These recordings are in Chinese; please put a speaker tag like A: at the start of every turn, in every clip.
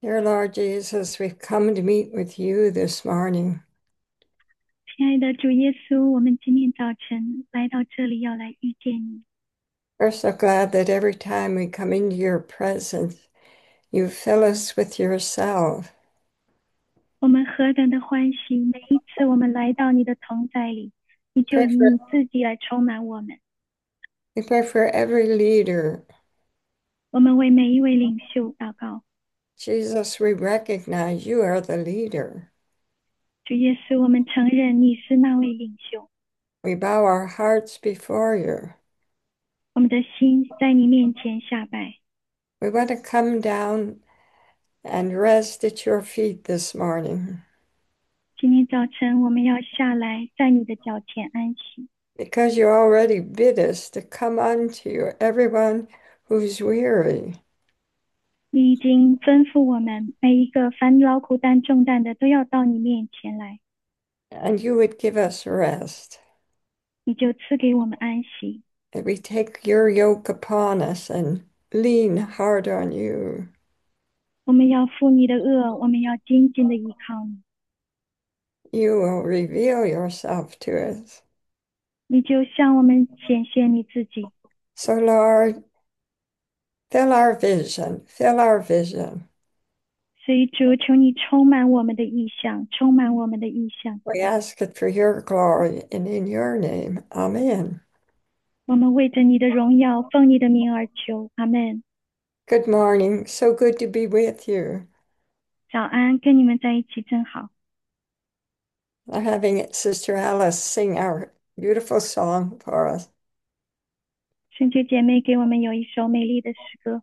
A: Dear Lord Jesus, we've come to meet with you this morning.
B: 亲爱的主耶稣，我们今天早晨来到这里，要来遇见你。
A: We're so glad that every time we come into your presence, you fill us with yourself.
B: 我们何等的欢喜！每一次我们来到你的同在里，你就
A: Pray for,
B: 以你自己来充满我们。
A: we pray for every leader.
B: 我们为每一位领袖祷告。
A: Jesus, we recognize you are the leader.
B: 主耶稣，我们承认你是那位领袖，
A: We bow our hearts before you.
B: 我们的心在你面前下拜。
A: We want to come down and rest at your feet this morning
B: 今天早晨我们要下来，在你的脚前安息，
A: because you already bid us to come unto you, everyone who's weary.
B: 你已经吩咐我们，每一个烦劳苦担重担的，都要到你面前来，
A: And you would give us rest.
B: 你就赐给我们安息。
A: That we take your yoke upon us and lean hard on you.
B: 我们要负你的恶，我们要紧紧的依靠你，
A: You will reveal yourself to us.
B: 你就向我们显现你自己。
A: So, Lord, fill our vision, fill our vision.
B: 所以主，求你充满我们的意向，充满我们的意向。
A: We ask it for your glory and in your name. Amen.
B: 我们为着你的荣耀，奉你的名而求，阿门。
A: Good morning. So good to be with you.
B: 早安，跟你们在一起真好。
A: I'm having Sister Alice sing our beautiful song for us.
B: 圣洁姐妹给我们有一首美丽的诗歌。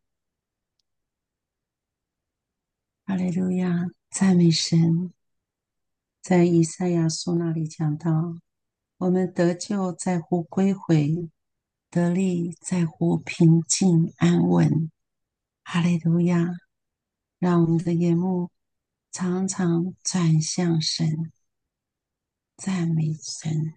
C: 哈利路亚，赞美神！在以赛亚书那里讲到，我们得救在乎归回，得力在乎平静安稳。哈利路亚！让我们的眼目常常转向神，赞美神。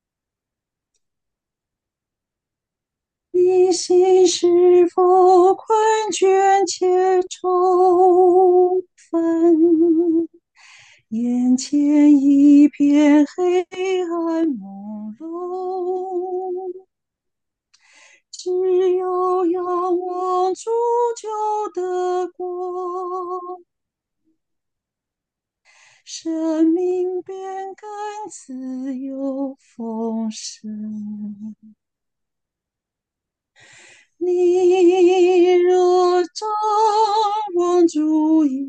C: 你心是否困倦且愁烦？眼前一片黑暗朦胧，只有仰望主救的光，生命便更自由丰盛。你若张望主耶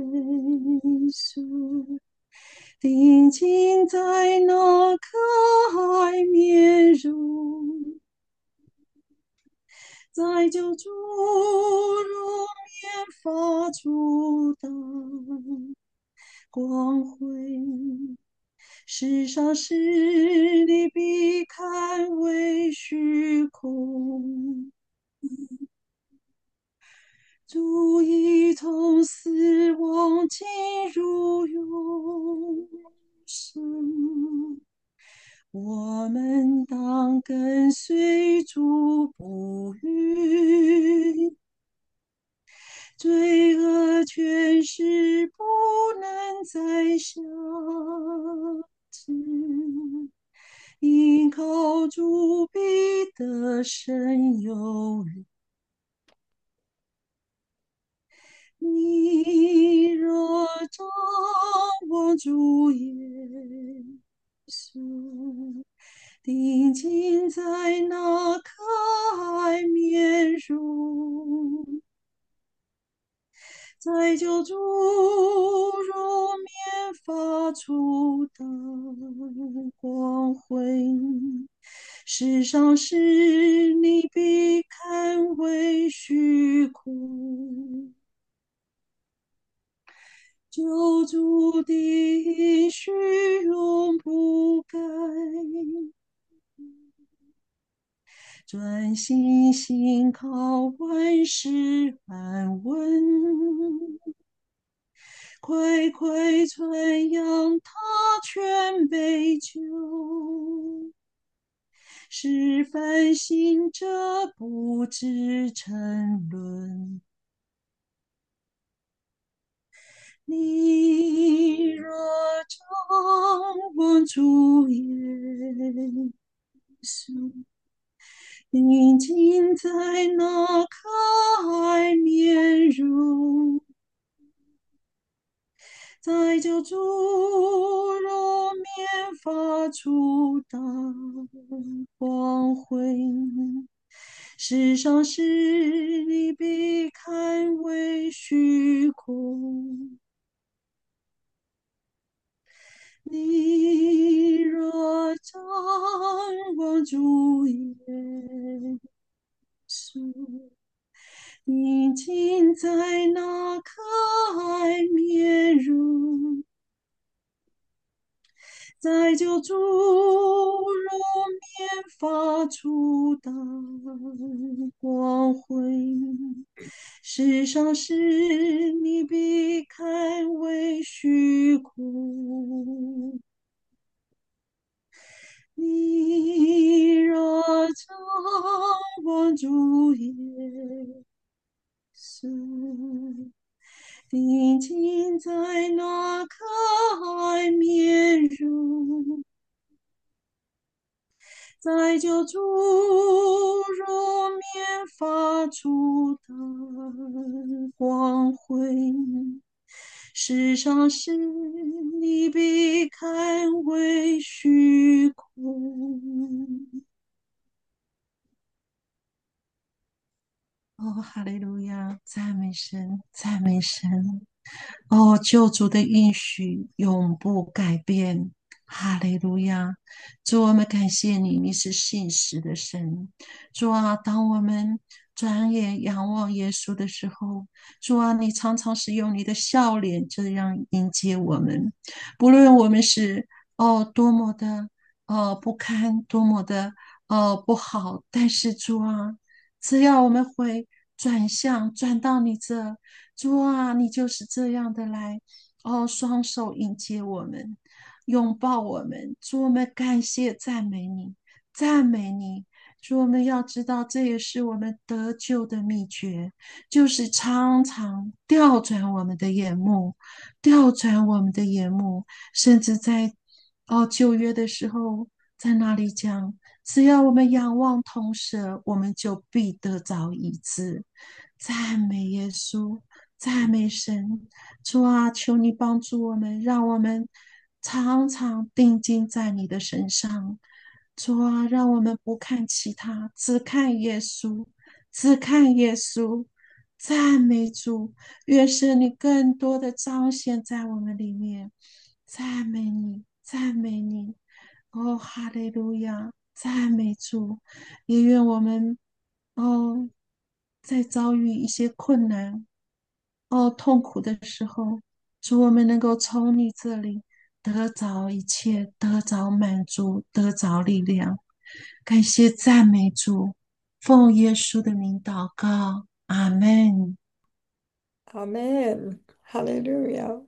C: 稣，定睛在那可爱面容，在救主入面发出的光辉，世上事你必看为虚空。主已从死亡进入永生，我们当跟随主不渝，罪恶权势不能再辖制，因靠主必得胜有余。你若张望主耶稣，定睛在那可爱面容，在救主入面发出的光辉，世上事你必看为虚空。救主的应许永不改，专心信靠万事安稳，快快传扬他全备救，使凡信者不知沉沦。 你若掌握主耶稣，宁静在那可爱面容，在救主容面发出的光辉，世上事你必看为虚空。你若张望主耶稣，宁静在那可爱面容，在救主容面发出的光辉，世上事你必看为虚空。你若常望主耶稣，定睛在那可爱面容，在救主容面发出的光辉，世上事你必看为虚空。哦，哈利路亚，赞美神，赞美神。哦，救主的应许永不改变。哈利路亚！主，我们感谢你，你是信实的神。主啊，当我们转眼仰望耶稣的时候，主啊，你常常是用你的笑脸这样迎接我们。不论我们是多么的不堪，多么的不好，但是主啊，只要我们会转到你这，主啊，你就是这样的来，双手迎接我们，拥抱我们。主，我们感谢赞美你，赞美你。主，我们要知道，这也是我们得救的秘诀，就是常常调转我们的眼目，调转我们的眼目，甚至在旧约的时候，在那里讲，只要我们仰望铜蛇，我们就必得着医治。赞美耶稣，赞美神。主啊，求你帮助我们，让我们常常定睛在你的身上。主啊，让我们不看其他，只看耶稣，只看耶稣。赞美主，愿神你更多的彰显在我们里面。赞美你，赞美你。哦，哈利路亚，赞美主。也愿我们哦，在遭遇一些困难、痛苦的时候，主我们能够从你这里得着一切，得着满足，得着力量。感谢赞美主，奉耶稣的名祷告，阿门。
A: Amen. Hallelujah.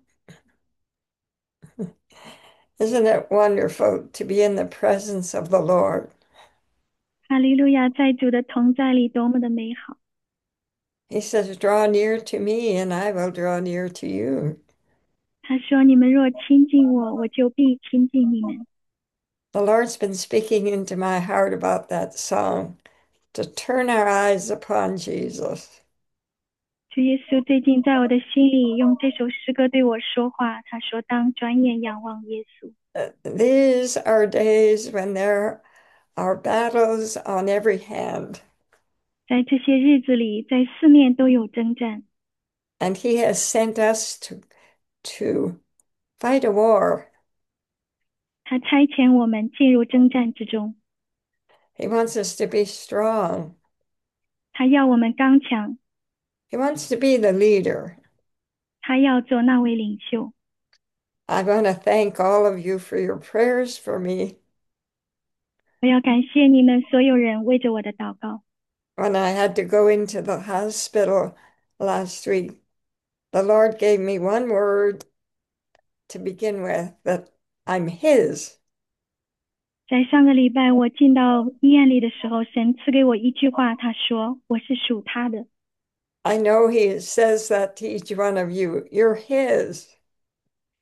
A: Isn't it wonderful to be in the presence of the Lord?
B: 哈利路亚，在主的同在里多么的美好。
A: He says, Draw near to me, and I will draw near to you.
B: 他说：“你们若亲近我，我就必亲近你们。”
A: The Lord's been speaking into my heart about that song to turn our eyes upon Jesus.
B: 主耶稣最近在我的心里用这首诗歌对我说话。他说：“当转眼仰望耶稣。”
A: These are days when there are battles on every hand,
B: 在这些日子里，在四面都有征战。
A: and He has sent us to fight a war.
B: 他差遣我们进入征战之中。
A: He wants us to be strong.
B: 他要我们刚强。
A: He wants to be the leader.
B: 他要做那位领袖。
A: I want to thank all of you for your prayers for me
B: 我要感谢你们所有人为着我的祷告。
A: when I had to go into the hospital last week. The Lord gave me one word to begin with, that I'm His.
B: 在上个礼拜我进到医院里的时候，神赐给我一句话，他说：“我是属他的。”
A: I know He says that to each one of you. You're His.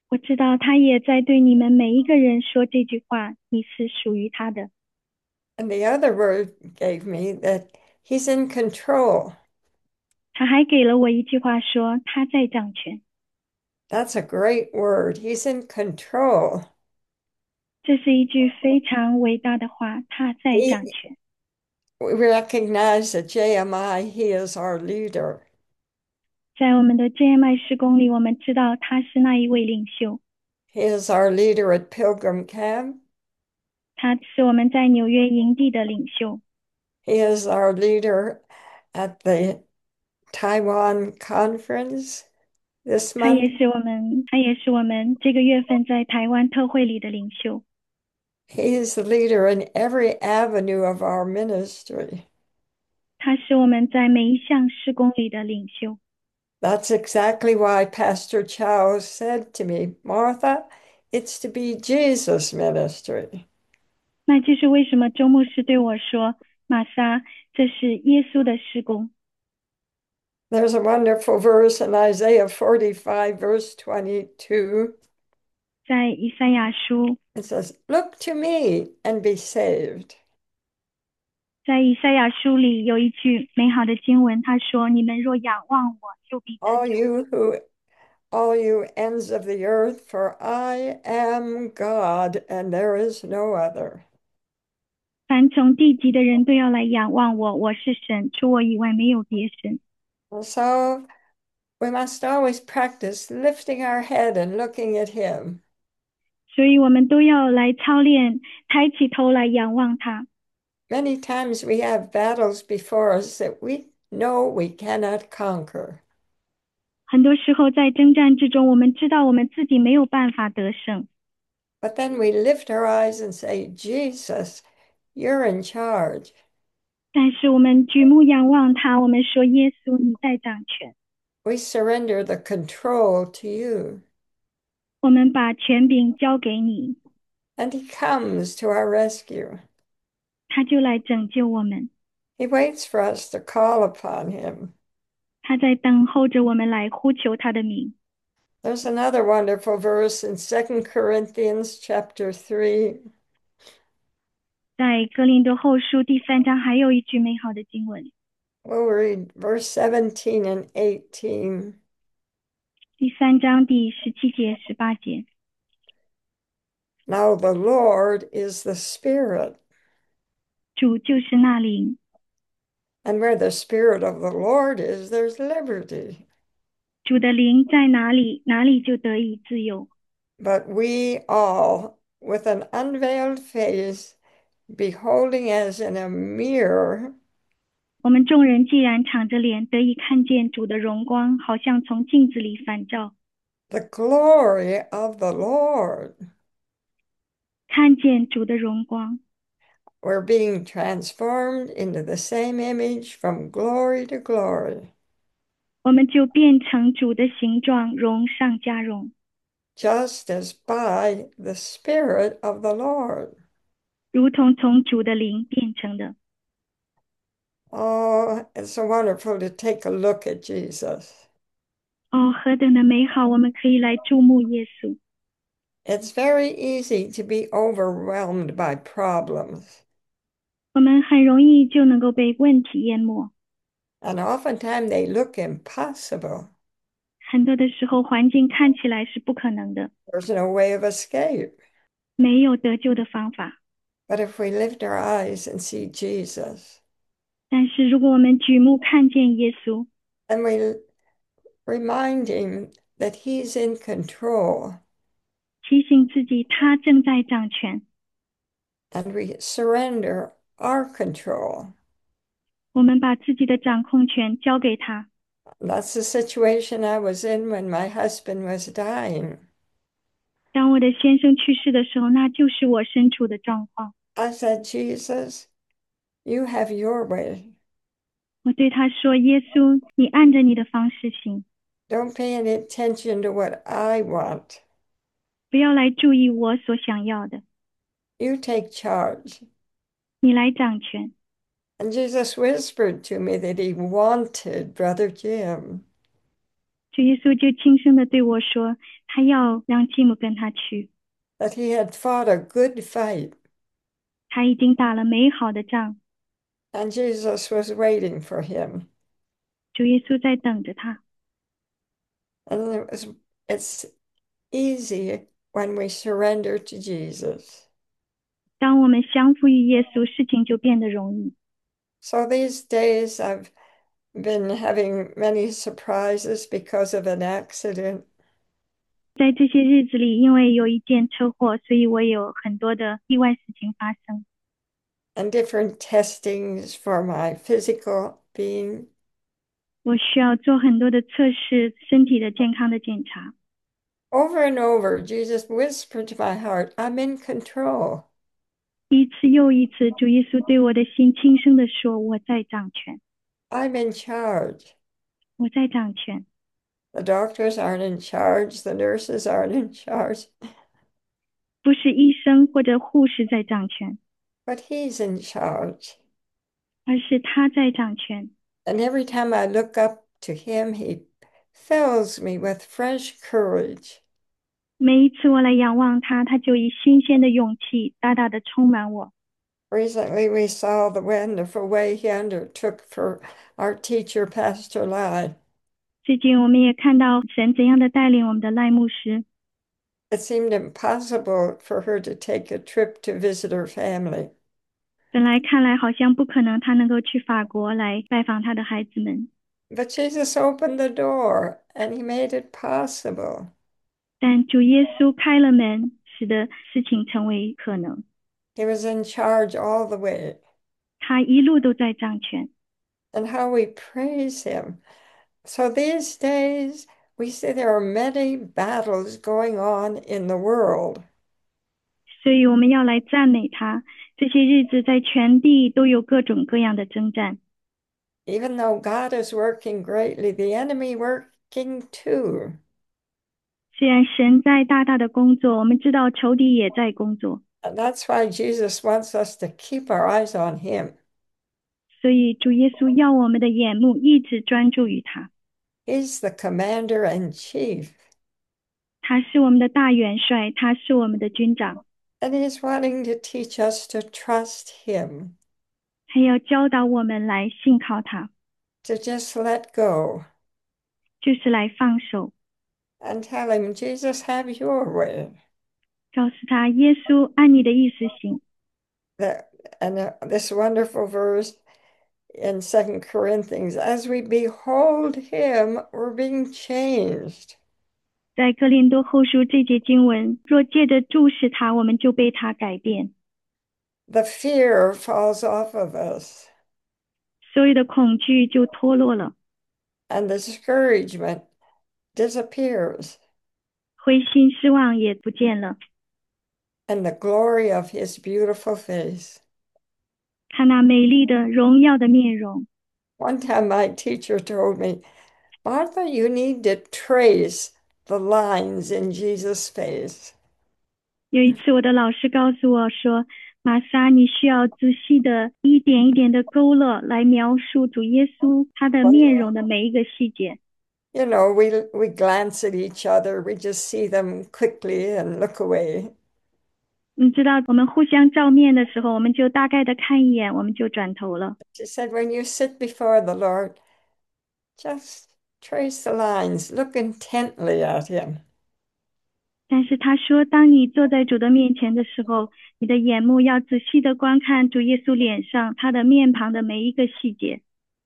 B: 我知道他也在对你们每一个人说这句话，你是属于他的。
A: And the other word gave me that he's in control.
B: 他还给了我一句话说他在掌权，
A: That's a great word. He's in control.
B: 这是一句非常伟大的话，他在掌
A: He,
B: 权。
A: we recognize that JMI, he is our leader.
B: 在我们的 JMI 施工里，我们知道他是那一位领袖，
A: He is our leader at Pilgrim Camp.
B: 他是我们在纽约营地的领袖，
A: He is our leader at the Taiwan conference this
B: 他也
A: month.
B: 是我们这个月份在台湾特会里的领袖，
A: He is the leader in every avenue of our ministry.
B: 他是我们在每一项施工里的领袖。
A: That's exactly why Pastor Chow said to me, Martha, it's to be Jesus' ministry.
B: 那就是为什么周牧师对我说：“玛莎，这是耶稣的施工。”
A: There's a wonderful verse in Isaiah 45, verse 22.
B: 在以赛亚书，
A: It says, Look to me and be saved,
B: 在以赛亚书里有一句美好的经文，他说：“你们若仰望我，就必得
A: all
B: 救。
A: you who all you ends of the earth, for I am God and there is no other.
B: 凡从地极的人都要来仰望我，我是神，除我以外没有别神。”
A: And so we must always practice lifting our head and looking at Him.
B: 所以我们都要来操练，抬起头来仰望他。
A: Many times we have battles before us that we know we cannot conquer.
B: 很多时候在征战之中，我们知道我们自己没有办法得胜，
A: But then we lift our eyes and say, Jesus, you're in charge.
B: 但是我们举目仰望他，我们说：“耶稣，你在掌权。”
A: We surrender the control to you.
B: 我们把权柄交给你，
A: And He comes to our rescue.
B: 他就来拯救我们。
A: He waits for us to call upon Him.
B: 他在等候着我们来呼求他的名。
A: There's another wonderful verse in 2 Corinthians chapter 3.
B: 在哥林多后书第3章还有一句美好的经文，
A: We'll read verse 17 and 18.
B: 第3章第17节、18节。
A: Now the Lord is the Spirit,
B: 主就是那灵，
A: and where the Spirit of the Lord is, there's liberty.
B: 主的灵在哪里，哪里就得以自由。
A: But we all, with an unveiled face, beholding as in a mirror
B: 我们众人既然敞着脸得以看见主的荣光，好像从镜子里反照，
A: the glory of the Lord,
B: 看见主的荣光，
A: we're being transformed into the same image from glory to glory,
B: 我们就变成主的形状，荣上加荣，
A: just as by the Spirit of the Lord.
B: 如同从主的灵变成的。
A: Oh, it's so wonderful to take a look at Jesus.
B: 哦，何等的美好！我们可以来注目耶稣。
A: It's very easy to be overwhelmed by problems,
B: 我们很容易就能够被问题淹没，
A: and oftentimes they look impossible.
B: 很多的时候环境看起来是不可能的，
A: There's no way of escape.
B: 没有得救的方法。
A: But if we lift our eyes and see Jesus,
B: 但是如果我们举目看见耶稣，
A: and we remind Him that He's in control,
B: 提醒自己他正在掌权，
A: and we surrender our control,
B: 我们把自己的掌控权交给他。
A: that's the situation I was in when my husband was dying.
B: 当我的先生去世的时候，那就是我身处的状况。
A: I said, Jesus, you have your way.
B: 我对他说：“耶稣，你按着你的方式行，
A: Don't pay any attention to what I want.
B: 不要来注意我所想要的，
A: You take charge.
B: 你来掌权。”
A: And Jesus whispered to me that He wanted Brother Jim.
B: 主耶稣就轻声的对我说， 他要让继母跟他去，
A: that he had fought a good fight,
B: 他已经打了美好的仗，
A: and Jesus was waiting for him.
B: 主耶稣在等着他。
A: And it's easy when we surrender to Jesus.
B: 当我们降服于耶稣，事情就变得容易。
A: So these days I've been having many surprises because of an accident
B: 在这些日子里，因为有一件车祸，所以我有很多的意外事情发生。
A: and different testings for my physical being.
B: 我需要做很多的测试，身体的健康的检查。
A: Over and over, Jesus whispered to my heart, I'm in control.
B: 一次又一次，主耶稣对我的心轻声地说：“我在掌权，
A: I'm in charge.
B: 我在掌权。”
A: The doctors aren't in charge. The nurses aren't in charge.
B: 不是医生或者护士在掌权，
A: But he's in charge.
B: 而是他在掌权。
A: And every time I look up to him, he fills me with fresh courage.
B: 每一次我来仰望他，他就以新鲜的勇气大大的充满我。
A: Recently, we saw the wonderful way he undertook for our teacher, Pastor Lai.
B: 最近我们也看到神怎样的带领我们的赖牧师。
A: It seemed impossible for her to take a trip to visit her family.
B: 本来看来好像不可能他能够去法国来拜访他的孩子们，
A: But Jesus opened the door and he made it possible.
B: 但主耶稣开了门，使得事情成为可能。
A: He was in charge all the way.
B: 他一路都在掌权。
A: And how we praise him. So these days, we see there are many battles going on in the world.
B: 所以我们要来赞美他。这些日子在全地都有各种各样的征战，
A: Even though God is working greatly, the enemy working too.
B: 虽然神在大大的工作，我们知道仇敌也在工作，
A: And that's why Jesus wants us to keep our eyes on him.
B: 所以主耶稣要我们的眼目一直专注于他。
A: He's the commander in chief,
B: 他是我们的大元帅，他是我们的军长，
A: and he's wanting to teach us to trust him,
B: 他要教导我们来信靠他，
A: to just let go
B: 就是来放手，
A: and tell him, Jesus, have your way.
B: 告诉他耶稣按你的意思行。
A: This wonderful verse in 2 Corinthians, as we behold him, we're being changed.
B: 在哥林多后书这节经文，若借着注视他，我们就被他改变，
A: The fear falls off of us,
B: 所有的恐惧就脱落了，
A: and the discouragement disappears,
B: 灰心失望也不见了，
A: and the glory of his beautiful face.
B: 看那美丽的荣耀的面容。
A: One time, my teacher told me, Martha, you need to trace the lines in Jesus' face.
B: 有一次，我的老师告诉我说：“玛莎，你需要仔细的一点一点的勾勒，来描述主耶稣他的面容的每一个细节。”
A: You know, we glance at each other, we just see them quickly and look away.
B: 你知道，我们互相照面的时候，我们就大概的看一眼，我们就转头了。
A: She said, when you sit before the Lord, just trace the lines, look intently at him.
B: 但是他说，当你坐在主的面前的时候，你的眼目要仔细的观看主耶稣脸上他的面庞的每一个细节。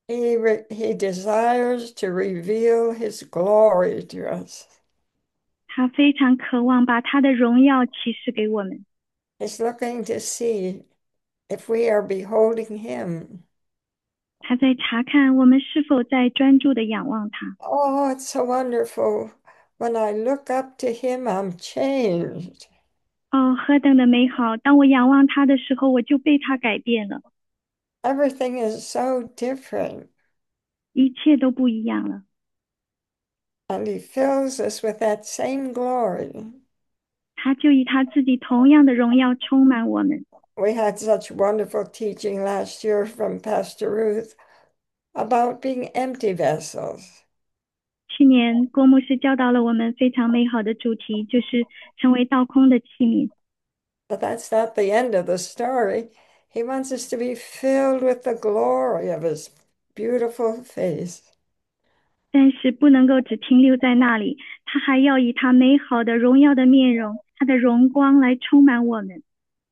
A: He desires to reveal his glory to us.
B: 他非常渴望把他的荣耀启示给我们。
A: He's looking to see if we are beholding him.
B: 他在查看我们是否在专注的仰望他。
A: Oh, it's so wonderful. When I look up to him, I'm changed.
B: 哦，何等的美好！当我仰望他的时候，我就被他改变了，
A: Everything is so different.
B: 一切都不一样了。
A: And he fills us with that same glory.
B: 他就以他自己同样的荣耀充满我们。
A: We had such wonderful teaching last year from Pastor Ruth about being empty vessels.
B: 去年郭牧师教导了我们非常美好的主题，就是成为倒空的器皿。
A: But that's not the end of the story. He wants us to be filled with the glory of his beautiful face.
B: 但是不能够只停留在那里，他还要以他美好的荣耀的面容，他的荣光来充满我们。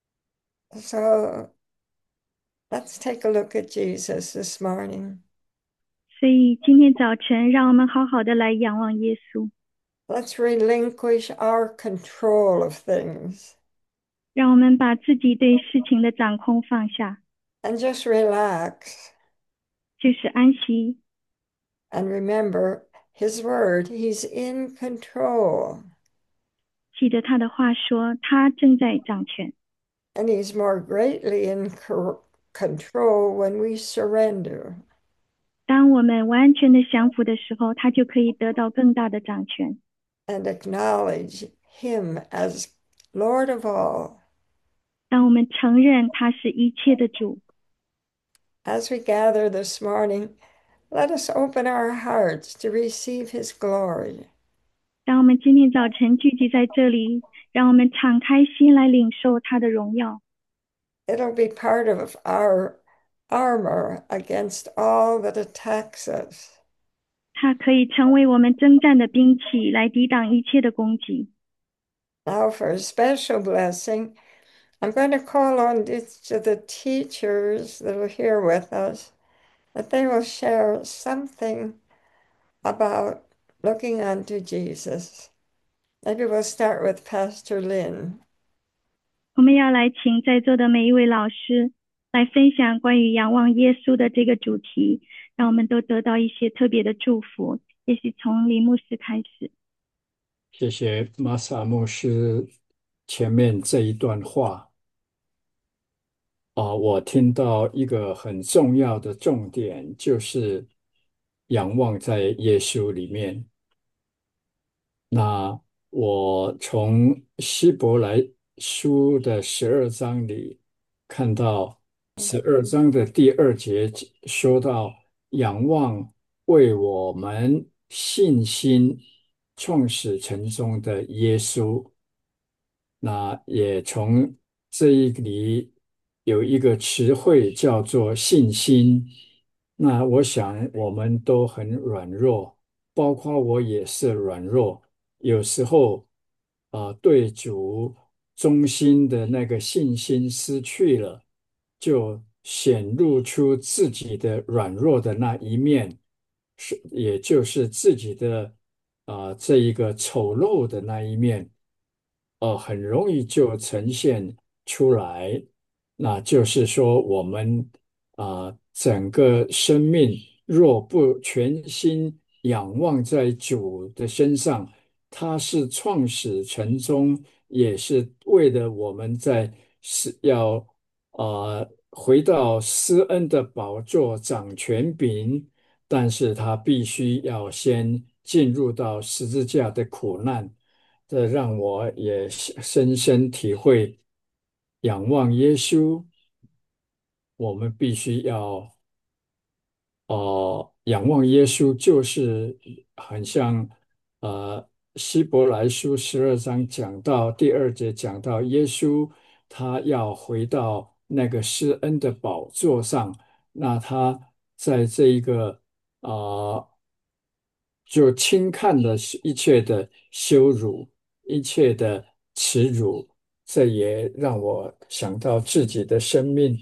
A: So let's take a look at Jesus this morning.
B: 所以今天早晨，让我们好好的来仰望耶稣，
A: Let's relinquish our control of things
B: 让我们把自己对事情的掌控放下，
A: and just relax
B: 就是安息。
A: and remember his word. He's in control
B: 记得他的话说，他正在掌权，
A: and he's more greatly in control when we surrender
B: 当我们完全的降服的时候，他就可以得到更大的掌权。
A: and acknowledge him as Lord of all.
B: 当我们承认他是一切的主，
A: As we gather this morning, let us open our hearts to receive his glory.
B: 当我们今天早晨聚集在这里，让我们敞开心来领受他的荣耀。
A: It'll be part of our armor against all that attacks us.
B: 它可以成为我们征战的兵器，来抵挡一切的攻击。
A: Now, for a special blessing, I'm going to call on each of the teachers that are here with us, that they will share something about looking unto Jesus. Maybe we'll start with Pastor Lynn.
B: 我们要来请在座的每一位老师来分享关于仰望耶稣的这个主题，让我们都得到一些特别的祝福。也许从林牧师开始。
D: 谢谢玛萨牧师前面这一段话我听到一个很重要的重点，就是仰望在耶稣里面。那我从希伯来书的12章里看到，12章的第2节说到，仰望为我们信心创始成终的耶稣。那也从这一里有一个词汇叫做信心。那我想我们都很软弱，包括我也是软弱。有时候，对主忠心的那个信心失去了，就显露出自己的软弱的那一面，也就是自己的这一个丑陋的那一面。很容易就呈现出来。那就是说，我们整个生命若不全心仰望在主的身上，他是创始成终，也是为了我们要回到施恩的宝座掌权柄，但是他必须要先进入到十字架的苦难。这让我也深深体会，仰望耶稣，我们必须要仰望耶稣，就是很像希伯来书12章讲到第2节讲到耶稣他要回到那个施恩的宝座上，那他在这一个就轻看了一切的羞辱，一切的耻辱，这也让我想到自己的生命。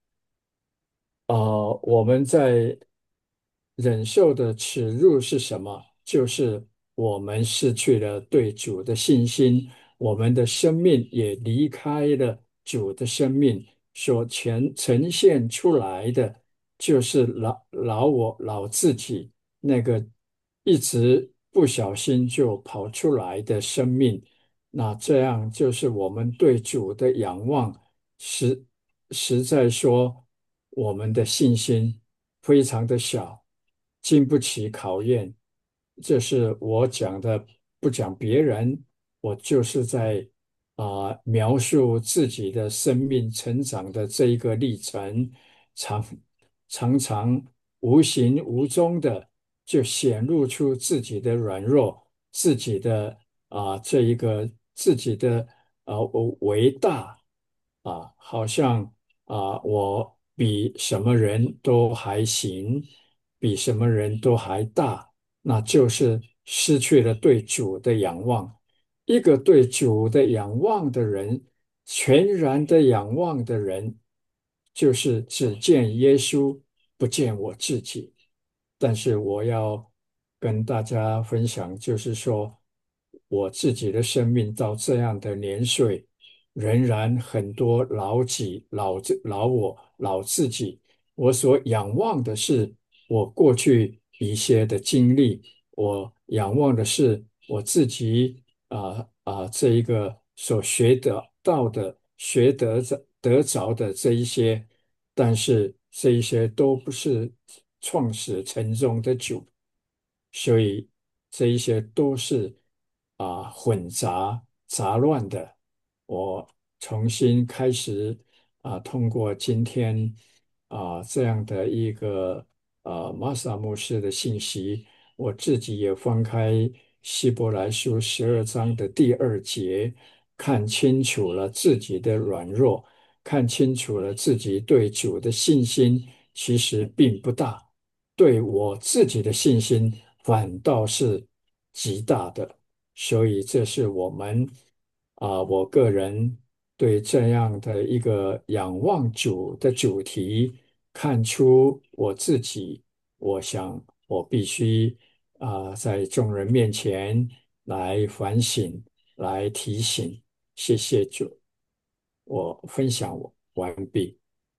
D: 我们在忍受的耻辱是什么？就是我们失去了对主的信心，我们的生命也离开了主的生命，所呈现出来的就是老自己那个一直不小心就跑出来的生命。那这样就是我们对主的仰望，实实在说，我们的信心非常的小，经不起考验。这是我讲的，不讲别人，我就是在描述自己的生命成长的这一个历程，常常无形无踪的就显露出自己的软弱，自己的这一个自己的伟大好像我比什么人都还行，比什么人都还大，那就是失去了对主的仰望。一个对主的仰望的人，全然的仰望的人，就是只见耶稣，不见我自己。但是我要跟大家分享，就是说我自己的生命到这样的年岁，仍然很多老己、老我、老自己。我所仰望的是我过去一些的经历，我仰望的是我自己这一个所学得到的、得着的这一些，但是这一些都不是创始成终的主，所以这一些都是混杂乱的。我重新开始通过今天这样的一个玛撒牧师的信息，我自己也翻开希伯来书12章的第2节，看清楚了自己的软弱，看清楚了自己对主的信心其实并不大，对我自己的信心反倒是极大的。所以这是我个人对这样的一个仰望主的主题，看出我自己，我想我必须在众人面前来反省，来提醒。谢谢主，我分享完毕。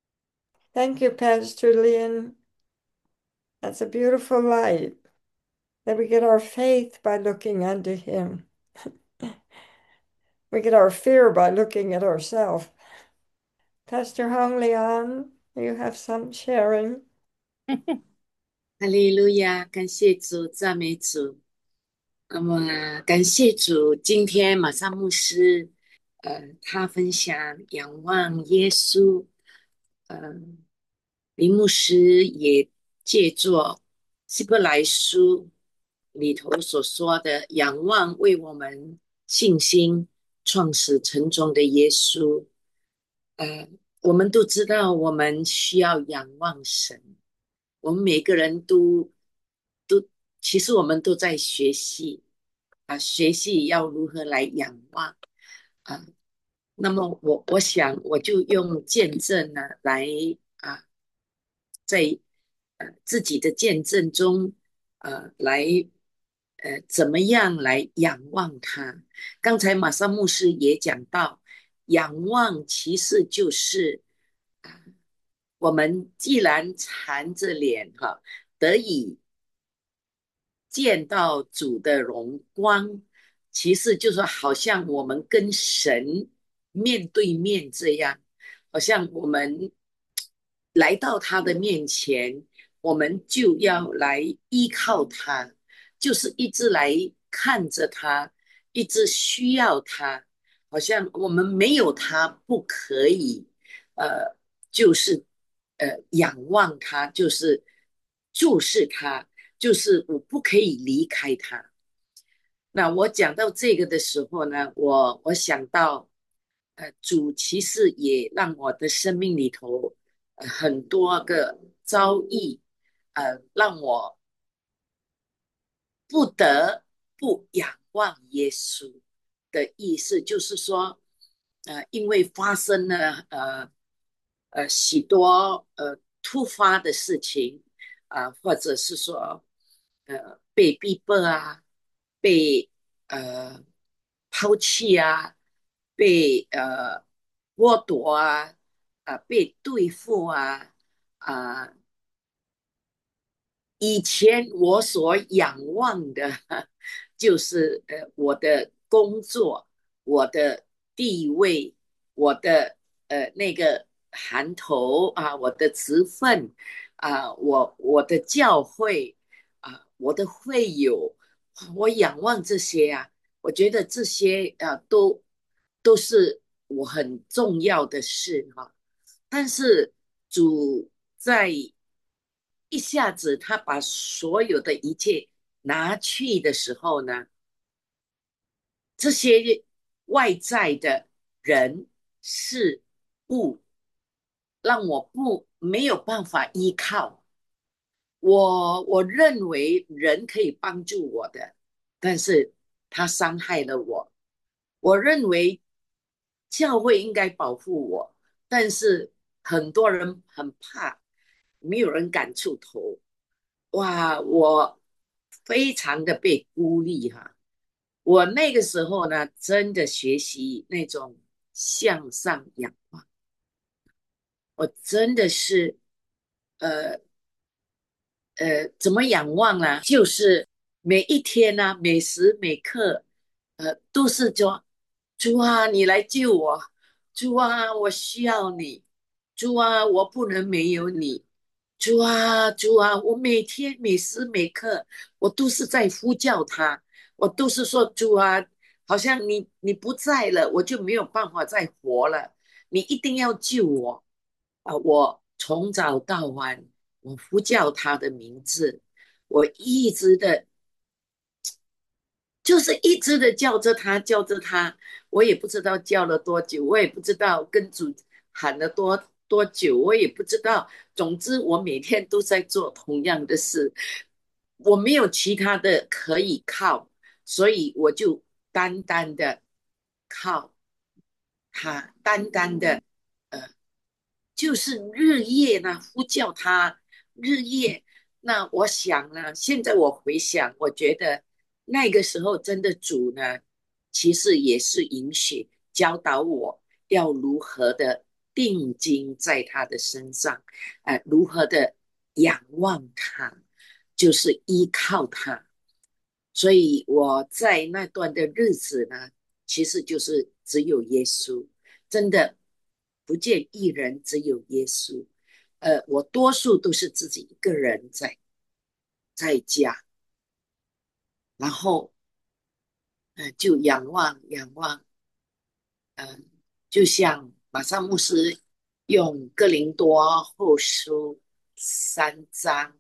A: Thank you, Pastor Lynn. That's a beautiful light that we get our faith by looking unto Him. We get our fear by looking at ourselves. Pastor Hong Liang, you have some sharing.
E: 哈利路亚，感谢主，赞美主。那么，感谢主，今天马上牧师，他分享仰望耶稣，呃，林牧师也借作希伯来书里头所说的仰望为我们信心创始成终的耶稣，呃，我们都知道我们需要仰望神。我们每个人都，其实我们都在学习学习要如何来仰望啊。那么我想我就用见证呢来啊，在自己的见证中来怎么样来仰望他。刚才马上牧师也讲到，仰望其实就是我们既然缠着脸得以见到主的荣光，其实就是好像我们跟神面对面这样，好像我们来到他的面前，我们就要来依靠他，就是一直来看着他，一直需要他，好像我们没有他不可以，呃，就是仰望他，就是注视他。就是我不可以离开他。那我讲到这个的时候呢，我想到，主其实也让我的生命里头，很多个遭遇，让我不得不仰望耶稣的意思，就是说，因为发生了许多突发的事情或者是说被逼迫被抛弃被剥夺被对付啊、以前我所仰望的，就是我的工作、我的地位、我的那个行头我的职分我的教会我的会友，我仰望这些我觉得这些都是我很重要的事但是主在一下子他把所有的一切拿去的时候呢，这些外在的人事物让我没有办法依靠。我认为人可以帮助我的，但是他伤害了我。我认为教会应该保护我，但是很多人很怕，没有人敢出头。哇，我非常的被孤立哈。我那个时候呢，真的学习那种向上仰望，我真的是呃怎么仰望呢？就是每一天呢、每时每刻，都是说，主啊，你来救我，主啊，我需要你，主啊，我不能没有你，主啊，主啊，我每天每时每刻，我都是在呼叫他，我都是说，主啊，好像你不在了，我就没有办法再活了，你一定要救我。我从早到晚，我呼叫他的名字，我一直的，就是一直的叫着他，叫着他，我也不知道叫了多久，我也不知道跟主喊了多久，我也不知道。总之，我每天都在做同样的事，我没有其他的可以靠，所以我就单单的靠他，单单的。呃。就是日夜呢呼叫他，日夜。那我想呢，现在我回想，我觉得那个时候真的主呢，其实也是允许教导我要如何的定睛在他的身上，如何的仰望他，就是依靠他。所以我在那段的日子呢，其实就是只有耶稣，真的不见一人，只有耶稣。我多数都是自己一个人在家，然后就仰望仰望，就像马上牧师用哥林多后书3章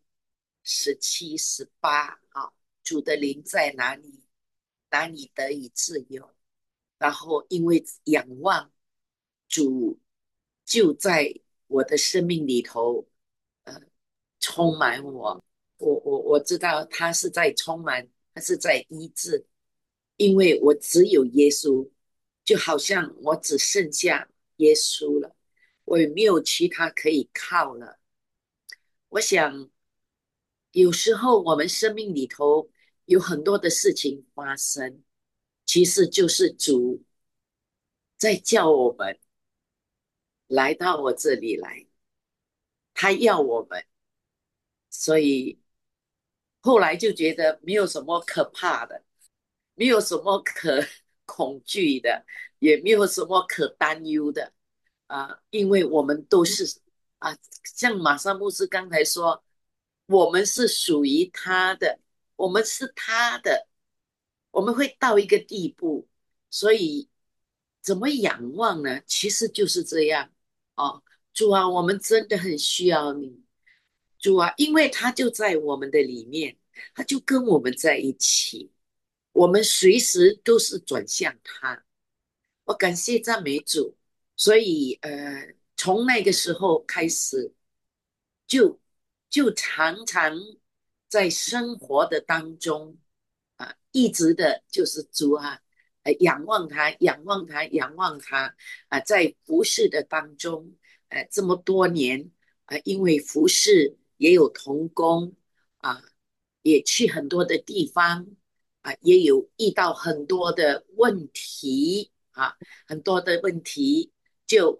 E: 17、18啊，主的灵在哪里，哪里得以自由。然后因为仰望主，就在我的生命里头，呃，充满我。我知道他是在充满，他是在医治，因为我只有耶稣，就好像我只剩下耶稣了，我也没有其他可以靠了。我想有时候我们生命里头有很多的事情发生，其实就是主在叫我们来到我这里来，他要我们，所以后来就觉得没有什么可怕的，没有什么可恐惧的，也没有什么可担忧的因为我们都是啊，像马萨牧师刚才说，我们是属于他的，我们是他的，我们会到一个地步，所以怎么仰望呢？其实就是这样哦，主啊，我们真的很需要你，主啊，因为他就在我们的里面，他就跟我们在一起，我们随时都是转向他。我感谢赞美主，所以从那个时候开始，就就常常在生活的当中一直的就是主啊，仰望他，仰望他，仰望他在服侍的当中，这么多年因为服侍也有同工啊、也去很多的地方也有遇到很多的问题很多的问题就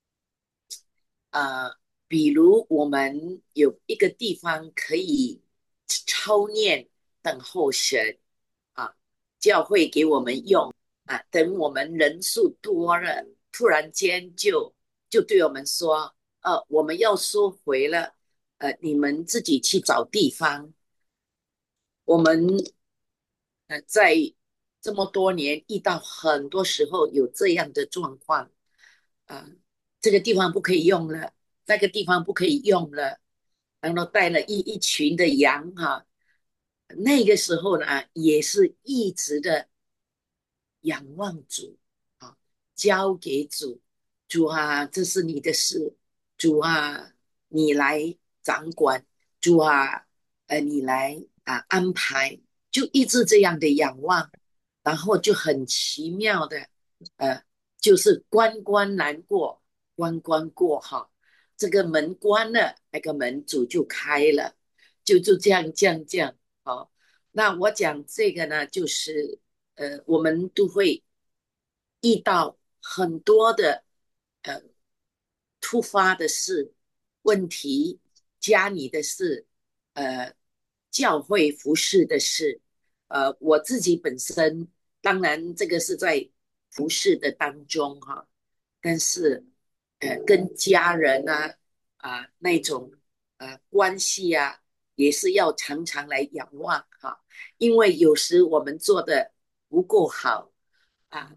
E: 呃，比如我们有一个地方可以操练等候神啊，教会给我们用等我们人数多了，突然间就对我们说，我们要收回了，你们自己去找地方。我们在这么多年遇到很多时候有这样的状况，啊、这个地方不可以用了，那个地方不可以用了， 然后带了一群的羊哈，那个时候呢，也是一直的仰望主啊，交给主。主啊，这是你的事，主啊，你来掌管，主啊，你来安排，就一直这样的仰望，然后就很奇妙的，呃，就是关关难过关关过哈，这个门关了，那个门主就开了，就这样，好。那我讲这个呢，就是我们都会遇到很多的呃突发的事、问题、家里的事、呃教会服饰的事，我自己本身当然这个是在服饰的当中哈，但是跟家人那种关系啊，也是要常常来仰望哈，因为有时我们做的不够好啊，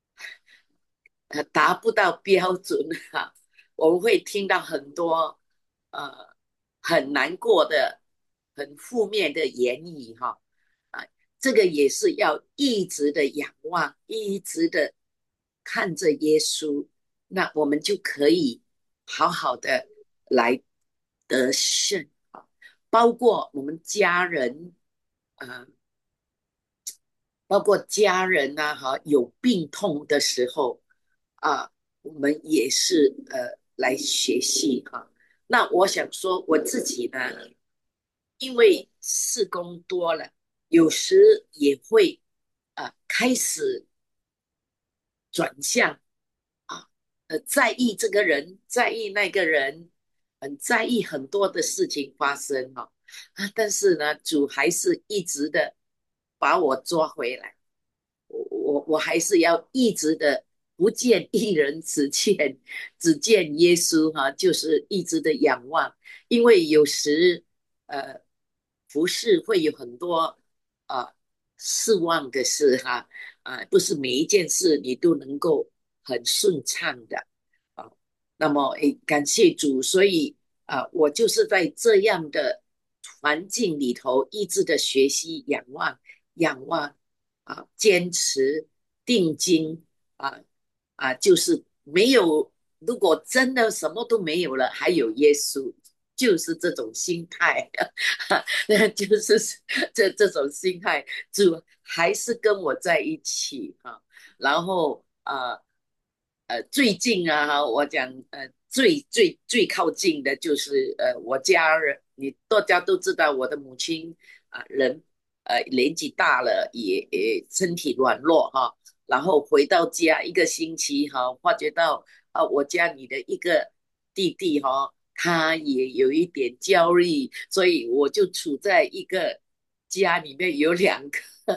E: 达不到标准哈，我们会听到很多呃很难过的、很负面的言语哈啊，这个也是要一直的仰望，一直的看着耶稣，那我们就可以好好的来得胜啊，包括我们家人，呃，包括家人呐、哈，有病痛的时候啊，我们也是来学习哈。那我想说我自己呢，因为事工多了，有时也会开始转向啊，在意这个人，在意那个人，很在意很多的事情发生哈但是呢，主还是一直的把我抓回来。我还是要一直的不见一人，只见耶稣哈，就是一直的仰望，因为有时呃服饰会有很多啊失望的事哈不是每一件事你都能够很顺畅的啊。那么感谢主，所以我就是在这样的环境里头一直的学习仰望。坚持定睛啊就是没有，如果真的什么都没有了，还有耶稣，就是这种心态，就是这种心态，主还是跟我在一起然后最近我讲最靠近的就是我家人，你大家都知道我的母亲人年纪大了，也身体软弱然后回到家一个星期发觉到我家里的一个弟弟他也有一点焦虑，所以我就处在一个家里面有2个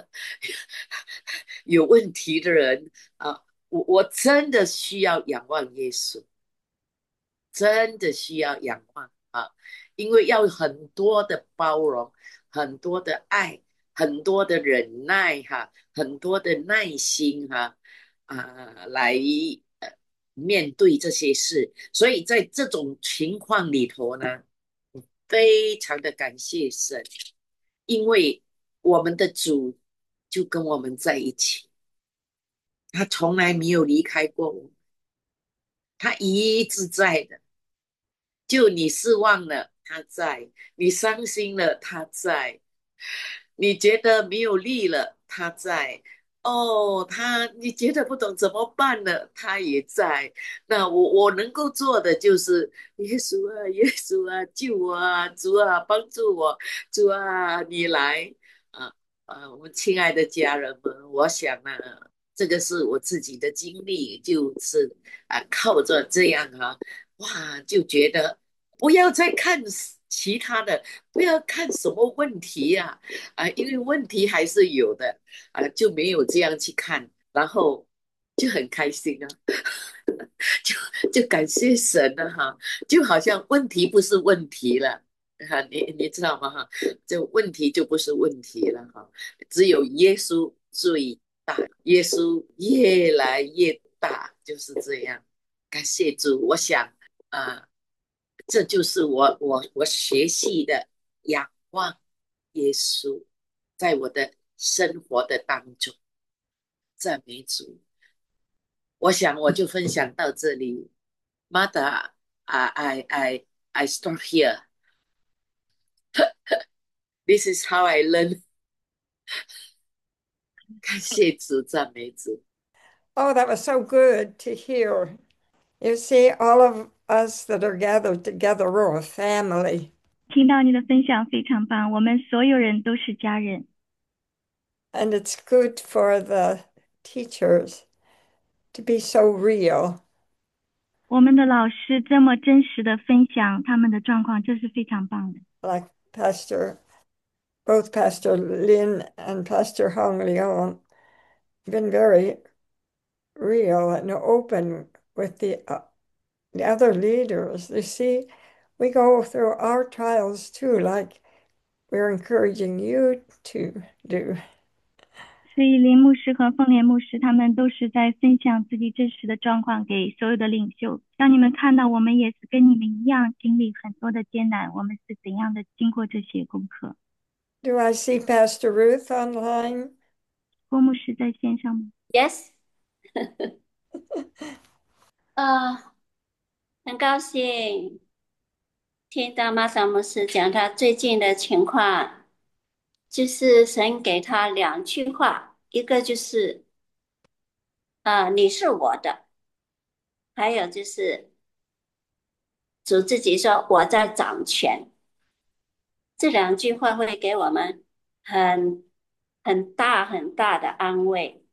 E: 有问题的人我真的需要仰望耶稣，真的需要仰望因为要很多的包容，很多的爱，很多的忍耐很多的耐心来面对这些事。所以在这种情况里头呢，非常的感谢神，因为我们的主就跟我们在一起，他从来没有离开过我们，他一直在的。就你失望了，他在；你伤心了，他在；你觉得没有力了，他在。哦，你觉得不懂怎么办呢？他也在。那我能够做的就是耶稣啊，耶稣啊，救我啊，主啊，帮助我，主啊，你来啊我们亲爱的家人们，我想这个是我自己的经历，就是靠着这样哇，就觉得不要再看其他的，不要看什么问题因为问题还是有的就没有这样去看，然后就很开心就感谢神了就好像问题不是问题了你知道吗就问题就不是问题了只有耶稣最大，耶稣越来越大，就是这样。感谢主，我想啊、 这就是我学习的仰望耶稣，在我的生活的当中，赞美主。我想我就分享到这里。Mother, I stop here. This is how I learn. 感谢主，赞美主。
A: Oh, that was so good to hear. You see, all of us that are gathered together, we're a family.
B: 听到你的分享非常棒，我们所有人都是家人。
A: And it's good for the teachers to be so real.
B: 我们的老师这么真实的分享他们的状况，这是非常棒的。
A: Like both Pastor Lin and Pastor Hong Leong been very real and open with the other leaders. You see, we go through our trials too, like we're encouraging you to do.
B: 所以林牧师和凤莲牧师他们都是在分享自己真实的状况给所有的领袖，让你们看到我们也是跟你们一样经历很多的艰难，我们是怎样的经过这些功课。
A: Do I see Pastor Ruth online?
B: 郭牧师在线上吗？
F: Yes，很高兴听到马萨牧师讲他最近的情况，就是神给他两句话，一个就是你是我的，还有就是主自己说我在掌权。这两句话会给我们很大很大的安慰，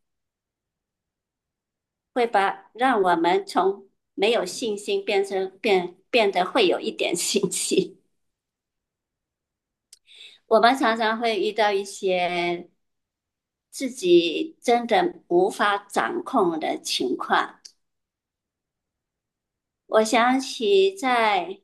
F: 会让我们从没有信心变得会有一点信心。我们常常会遇到一些自己真的无法掌控的情况。我想起在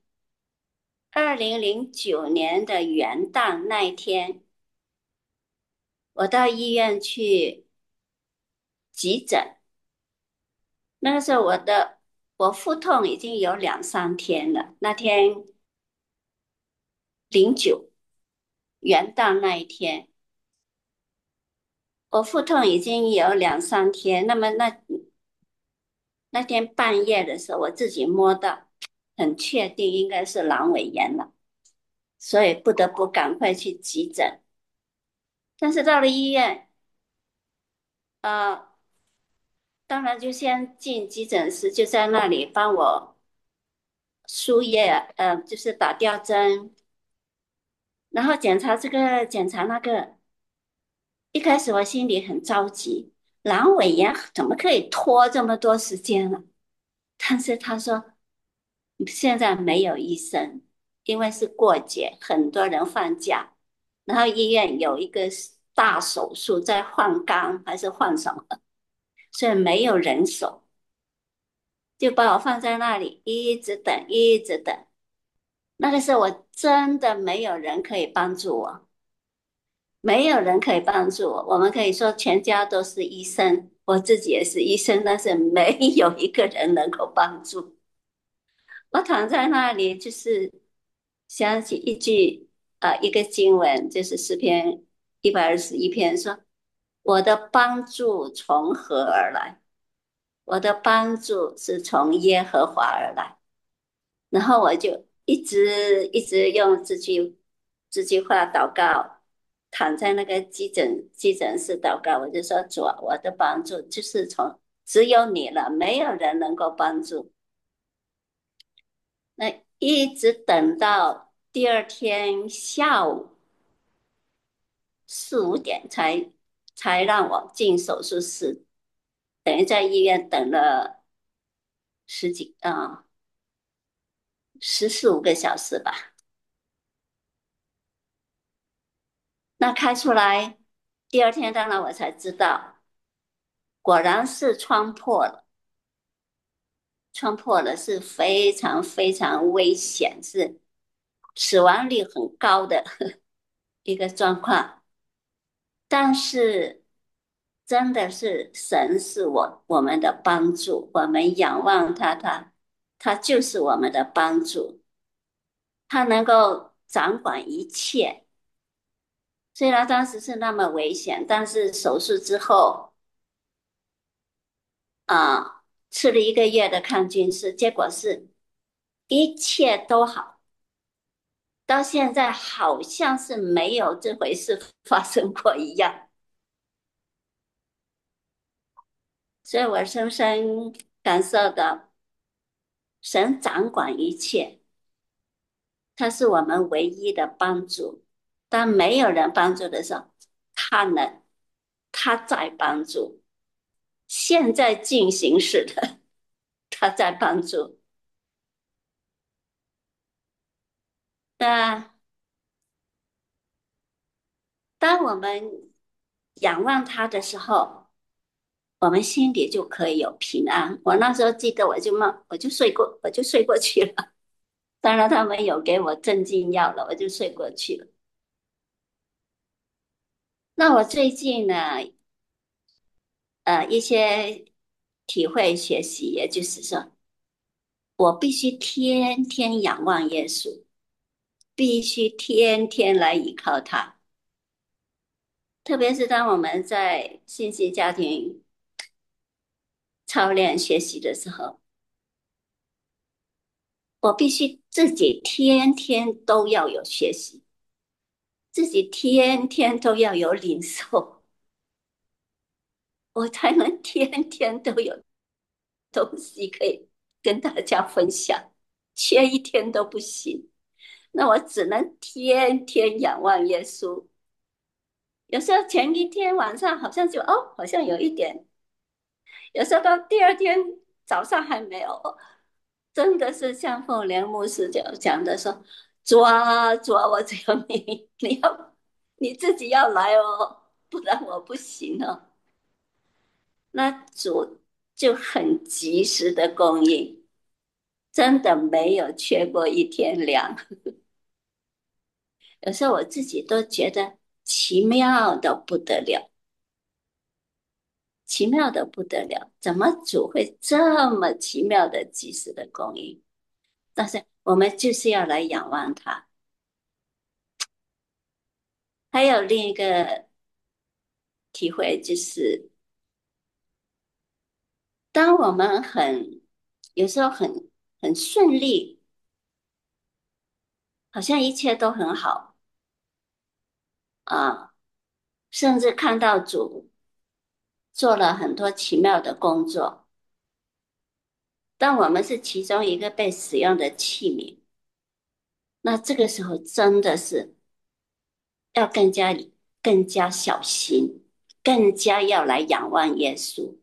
F: 2009年的元旦那一天，我到医院去急诊。那个时候我腹痛已经有2、3天了。那天09元旦那一天，我腹痛已经有2、3天。那么那天半夜的时候，我自己摸到，很确定应该是阑尾炎了，所以不得不赶快去急诊。但是到了医院，呃，当然就先进急诊室，就在那里帮我输液，就是打吊针，然后检查这个检查那个。一开始我心里很着急，阑尾炎怎么可以拖这么多时间呢？但是他说现在没有医生，因为是过节，很多人放假，然后医院有一个大手术在换肝还是换什么，所以没有人手，就把我放在那里一直等一直等。那个时候我真的没有人可以帮助我，没有人可以帮助我。我们可以说全家都是医生，我自己也是医生，但是没有一个人能够帮助。我躺在那里，就是想起一个经文，就是诗篇121篇说：“我的帮助从何而来？我的帮助是从耶和华而来。”然后我就一直用这句话祷告，躺在那个急诊室祷告，我就说主啊，我的帮助就是只有你了，没有人能够帮助。那一直等到第二天下午4、5点才让我进手术室，等于在医院等了14、15个小时吧。那开出来，第二天当然我才知道，果然是穿破了，穿破了是非常非常危险，是死亡率很高的一个状况。但是真的是神是我们的帮助，我们仰望他，他就是我们的帮助。 他能够掌管一切。虽然当时是那么危险，但是手术之后啊，吃了1个月的抗菌素，结果是一切都好，到现在好像是没有这回事发生过一样。所以我深深感受到神掌管一切，他是我们唯一的帮助。当没有人帮助的时候，他能，他在帮助。现在进行时的，他在帮助。那当我们仰望他的时候，我们心里就可以有平安。我那时候记得，我就睡过去了。当然，他们有给我镇静药了，我就睡过去了。那我最近呢，一些体会学习，也就是说，我必须天天仰望耶稣，必须天天来依靠他。特别是当我们在信息家庭操练学习的时候，我必须自己天天都要有学习，自己天天都要有领受，我才能天天都有东西可以跟大家分享，缺一天都不行。那我只能天天仰望耶稣。有时候前一天晚上好像好像有一点，有时候到第二天早上还没有，真的是像凤莲牧师讲的说，主啊主啊，我只有你，你自己要来哦，不然我不行哦。那主就很及时的供应，真的没有缺过一天粮。有时候我自己都觉得奇妙的不得了，奇妙的不得了，怎么主会这么奇妙的及时的供应？但是我们就是要来仰望他。还有另一个体会就是，当我们有时候很顺利，好像一切都很好啊，甚至看到主做了很多奇妙的工作，但我们是其中一个被使用的器皿，那这个时候真的是要更加小心，更加要来仰望耶稣。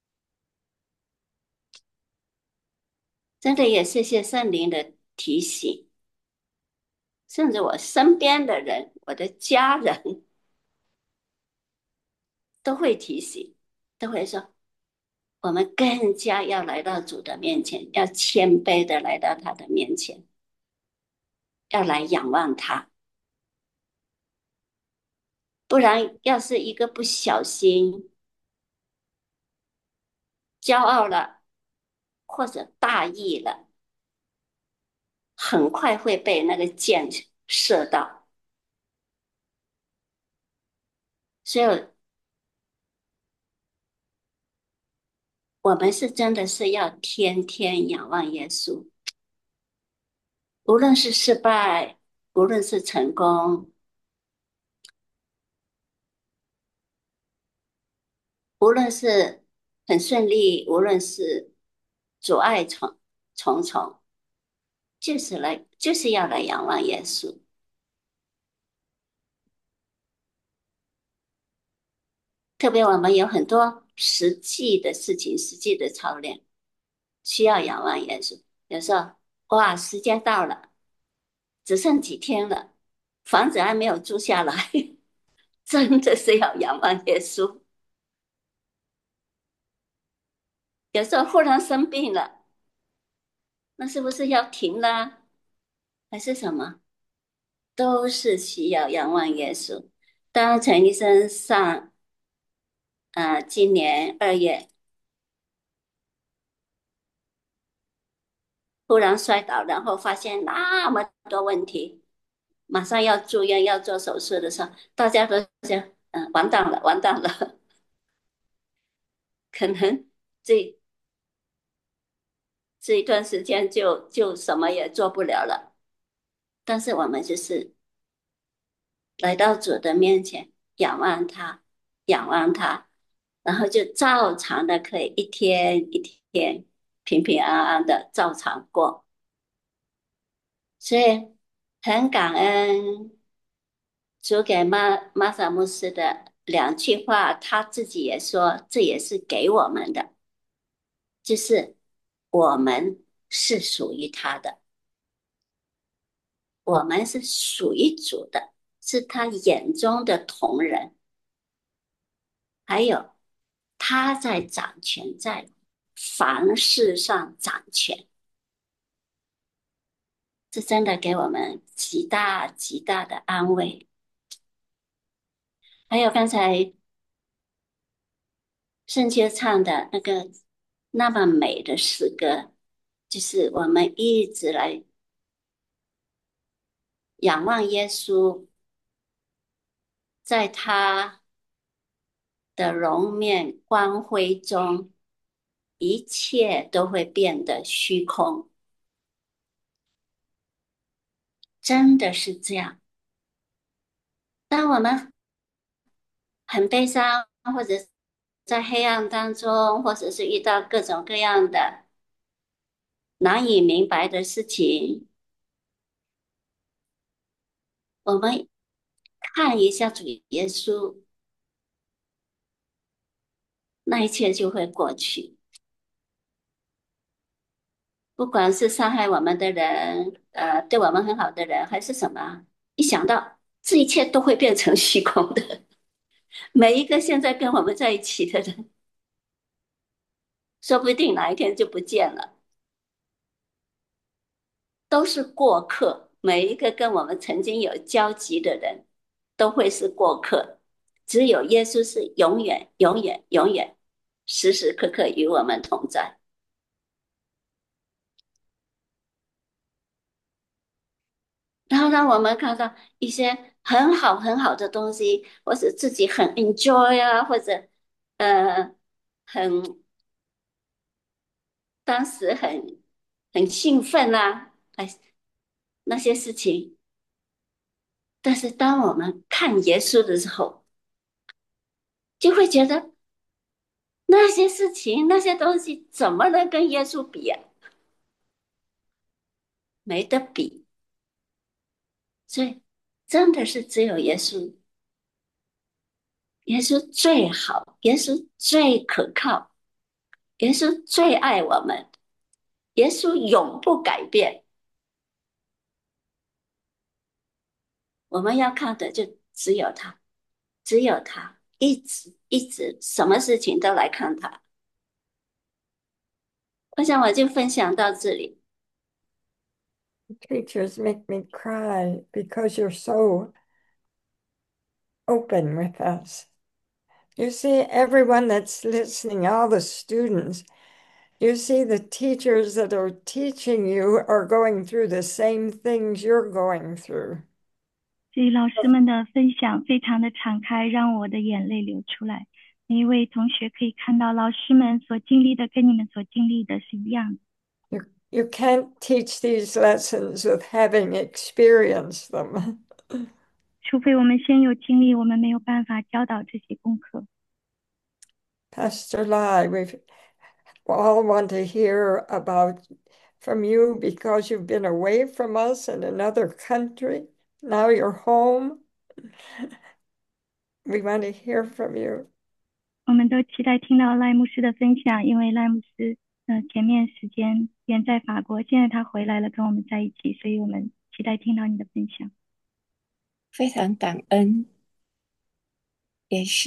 F: 真的也谢谢圣灵的提醒，甚至我身边的人，我的家人都会提醒，都会说，我们更加要来到主的面前，要谦卑的来到他的面前，要来仰望他。不然，要是一个不小心骄傲了，或者大意了，很快会被那个箭射到。所以，我们是真的是要天天仰望耶稣，无论是失败，无论是成功，无论是很顺利，无论是阻碍重重，就是要来仰望耶稣。特别我们有很多实际的事情，实际的操练，需要仰望耶稣。有时候，哇，时间到了，只剩几天了，房子还没有租下来，真的是要仰望耶稣。有时候忽然生病了，那是不是要停啦？还是什么？都是需要仰望耶稣。当陈医生今年2月突然摔倒，然后发现那么多问题，马上要住院要做手术的时候，大家都想，完蛋了，完蛋了，可能这这一段时间就什么也做不了了。但是我们就是来到主的面前，仰望他，仰望他，然后就照常的可以一天一天平平安安的照常过。所以很感恩主给玛萨牧师的2句话，他自己也说，这也是给我们的，就是我们是属于他的，我们是属于主的，是他眼中的同人。还有他在掌权，在凡事上掌权，这真的给我们极大极大的安慰。还有刚才圣洁唱的那个那么美的诗歌，就是我们一直来仰望耶稣，在他的容面光辉中，一切都会变得虚空，真的是这样。当我们很悲伤，或者在黑暗当中，或者是遇到各种各样的难以明白的事情，我们看一下主耶稣，那一切就会过去。不管是伤害我们的人，对我们很好的人，还是什么，一想到这一切都会变成虚空的。每一个现在跟我们在一起的人，说不定哪一天就不见了。都是过客，每一个跟我们曾经有交集的人都会是过客，只有耶稣是永远、永远、永远、时时刻刻与我们同在。然后让我们看到一些很好很好的东西，或者自己很 enjoy 啊，或者呃很当时很兴奋啊，哎那些事情。但是当我们看耶稣的时候，就会觉得那些事情、那些东西怎么能跟耶稣比呀、没得比。所以真的是只有耶稣，耶稣最好，耶稣最可靠，耶稣最爱我们，耶稣永不改变。我们要看的就只有他，只有他，一直一直，什么事情都来看他。我想我就分享到这里。
A: Teachers make me cry because you're so open with us. You see, everyone that's listening, all the students, you see the teachers that are teaching you are going through the same things you're going through.
B: 所以老师们的分享非常的敞开，让我的眼泪流出来。每一位同学可以看到，老师们所经历的跟你们所经历的是一样的。
A: You can't teach these lessons with having experienced them.
B: 除非我们先有经历，我们没有办法教导这些功课。
A: Pastor Lai, we all want to hear about from you because you've been away from us in another country. Now you're home. We want to hear from you.
B: 我们都期待听到赖牧师的分享，因为赖牧师前面时间远在法国，现在他回来了，跟我们在一起，所以我们期待听到你的分享。
G: 非常感恩，也是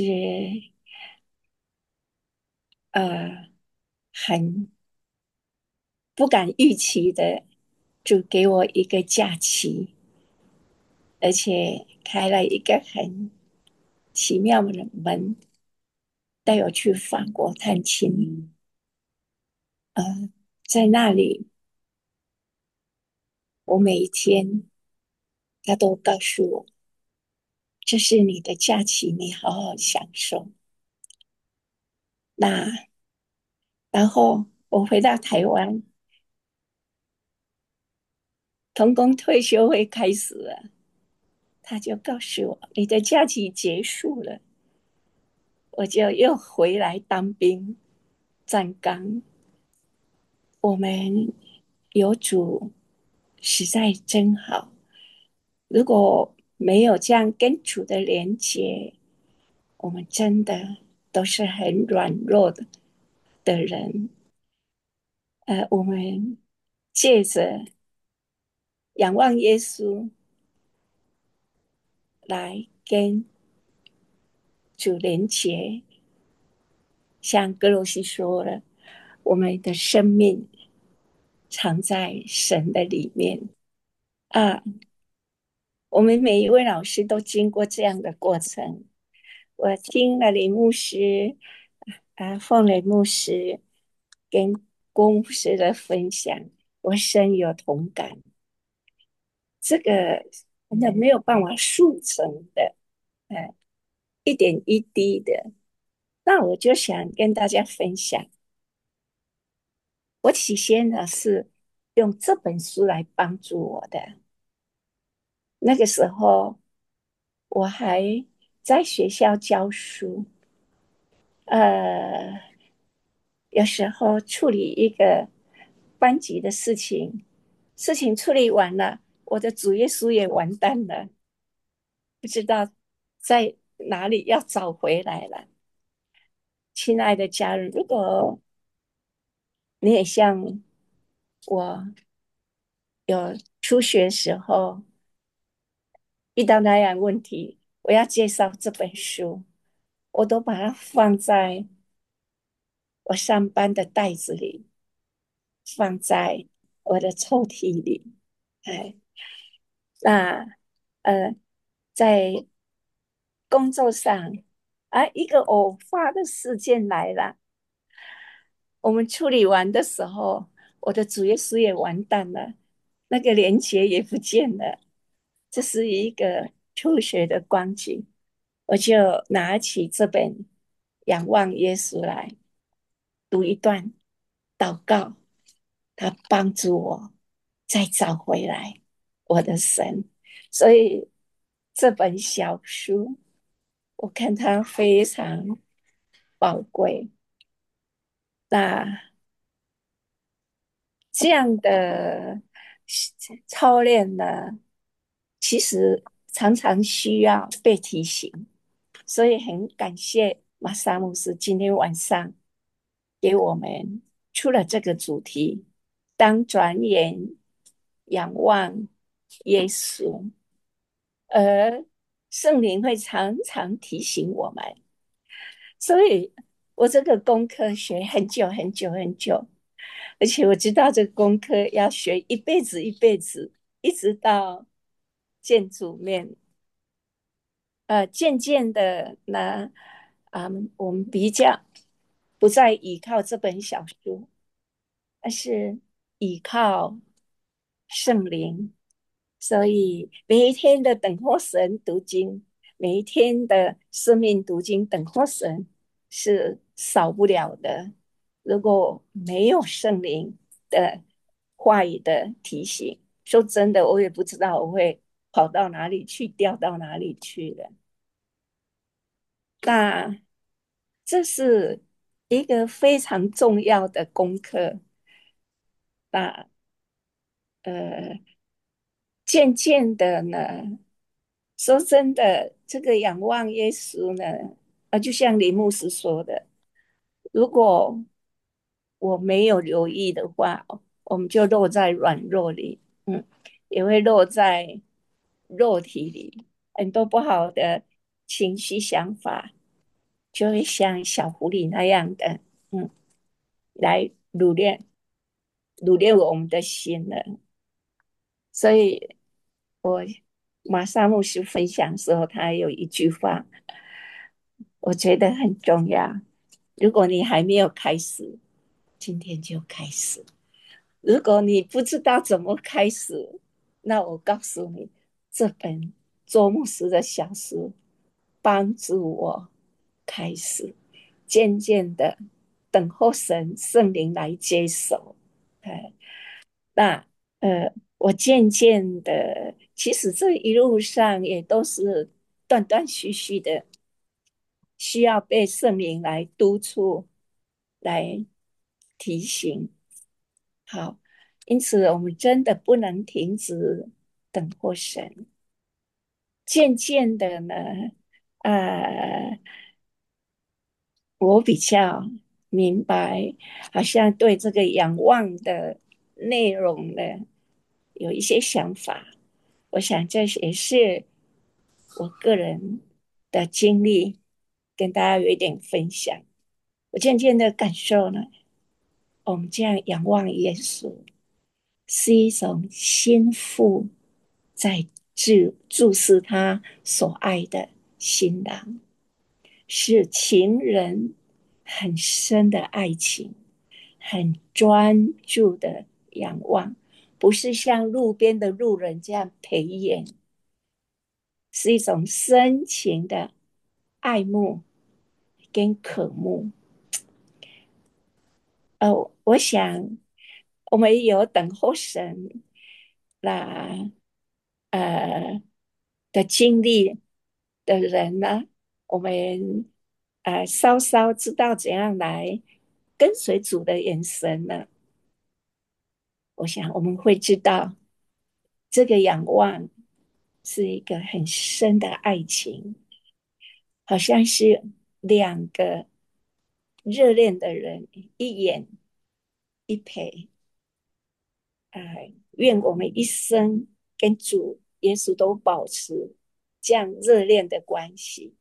G: 很不敢预期的，就给我一个假期，而且开了一个很奇妙的门，带我去法国探亲。在那里我每一天他都告诉我，这是你的假期，你好好享受。那然后我回到台湾，童工退休会开始了，他就告诉我，你的假期结束了，我就又回来当兵站岗。我们有主实在真好，如果没有这样跟主的连接，我们真的都是很软弱的人。我们借着仰望耶稣来跟主连结，像哥罗西说了，我们的生命藏在神的里面啊。我们每一位老师都经过这样的过程。我听了林牧师凤雷牧师跟郭牧师的分享，我深有同感。这个真的没有办法速成的，一点一滴的。那我就想跟大家分享，我起先呢是用这本书来帮助我的。那个时候我还在学校教书，呃，有时候处理一个班级的事情，事情处理完了，我的主耶稣也完蛋了，不知道在哪里要找回来了。亲爱的家人，如果你也像我有初学时候遇到那样问题，我要介绍这本书，我都把它放在我上班的袋子里，放在我的抽屉里。哎，那在工作上一个偶发的事件来了，我们处理完的时候，我的主耶稣也完蛋了，那个连结也不见了。这是一个初学的光景，我就拿起这本《仰望耶稣》来读一段祷告，他帮助我再找回来我的神。所以这本小书，我看它非常宝贵。那这样的操练呢，其实常常需要被提醒，所以很感谢马萨牧师今天晚上给我们出了这个主题：当转眼仰望耶稣，而圣灵会常常提醒我们。所以我这个功课学很久很久很久，而且我知道这个功课要学一辈子一辈子，一直到见主面。渐渐的呢，我们比较不再依靠这本小书，而是依靠圣灵。所以每一天的等候神读经，每一天的生命读经等候神是少不了的。如果没有圣灵的话语的提醒，说真的，我也不知道我会跑到哪里去，掉到哪里去了。那这是一个非常重要的功课。那呃，渐渐的呢，说真的，这个仰望耶稣呢，就像林牧师说的，如果我没有留意的话，我们就落在软弱里，也会落在肉体里，很多不好的情绪想法，就会像小狐狸那样的，来掳掠我们的心了。所以我马上牧师分享的时候，他有一句话，我觉得很重要。如果你还没有开始，今天就开始；如果你不知道怎么开始， 那我告诉你，这本周牧师的小书帮助我开始渐渐的等候神圣灵来接手。那我渐渐的，其实这一路上也都是断断续续的，需要被圣灵来督促、来提醒。好，因此我们真的不能停止等候神。渐渐的呢，呃，我比较明白，好像对这个仰望的内容呢，有一些想法。我想这也是我个人的经历，跟大家有一点分享。我渐渐的感受呢，我们这样仰望耶稣，是一种心腹在注视他所爱的新郎，是情人很深的爱情，很专注的仰望，不是像路边的路人这样陪眼，是一种深情的爱慕跟渴慕。我想我们有等候神那的经历的人呢，我们稍稍知道怎样来跟随主的眼神呢，我想我们会知道这个仰望是一个很深的爱情，好像是两个热恋的人一眼一陪。愿我们一生跟主耶稣都保持这样热恋的关系。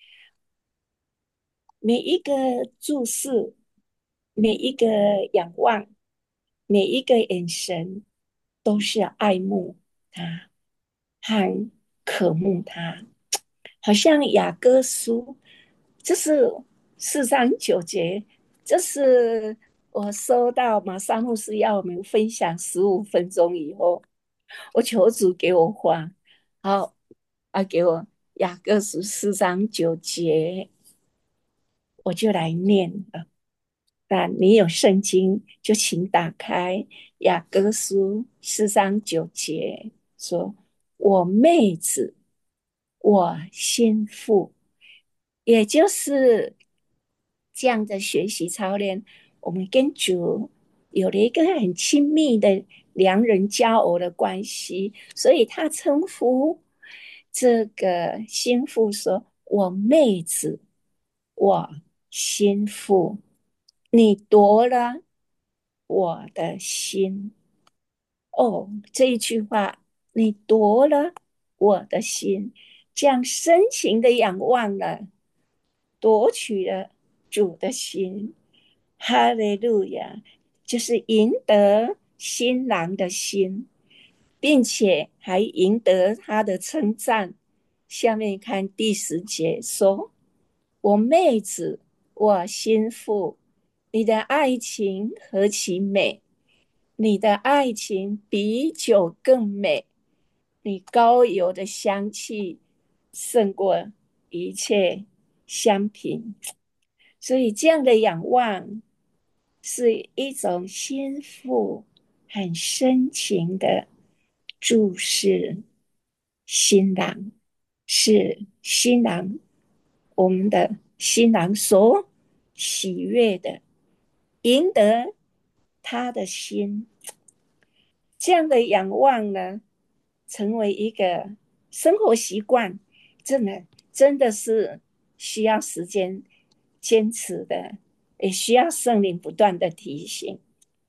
G: 每一个注视，每一个仰望，每一个眼神，都是爱慕他和渴慕他。好像雅歌书，这是4章9节，这是我收到马萨牧师要我们分享15分钟以后，我求主给我话，好给我雅歌书4章9节，我就来念了。那你有圣经，就请打开雅歌书4章9节，说：我妹子，我心腹，也就是这样的学习操练，我们跟主有了一个很亲密的良人交偶的关系，所以他称呼这个心腹说：我妹子，我心腹，你夺了我的心。哦，这一句话，你夺了我的心，这样深情的仰望了，夺取了主的心。哈利路亚，就是赢得新郎的心，并且还赢得他的称赞。下面看第10节说：我妹子，我心腹，你的爱情何其美！你的爱情比酒更美，你高油的香气胜过一切香品。所以这样的仰望是一种心腹很深情的注视新郎，是新郎，我们的新郎所喜悦的，赢得他的心。这样的仰望呢，成为一个生活习惯，真的是需要时间坚持的，也需要圣灵不断的提醒。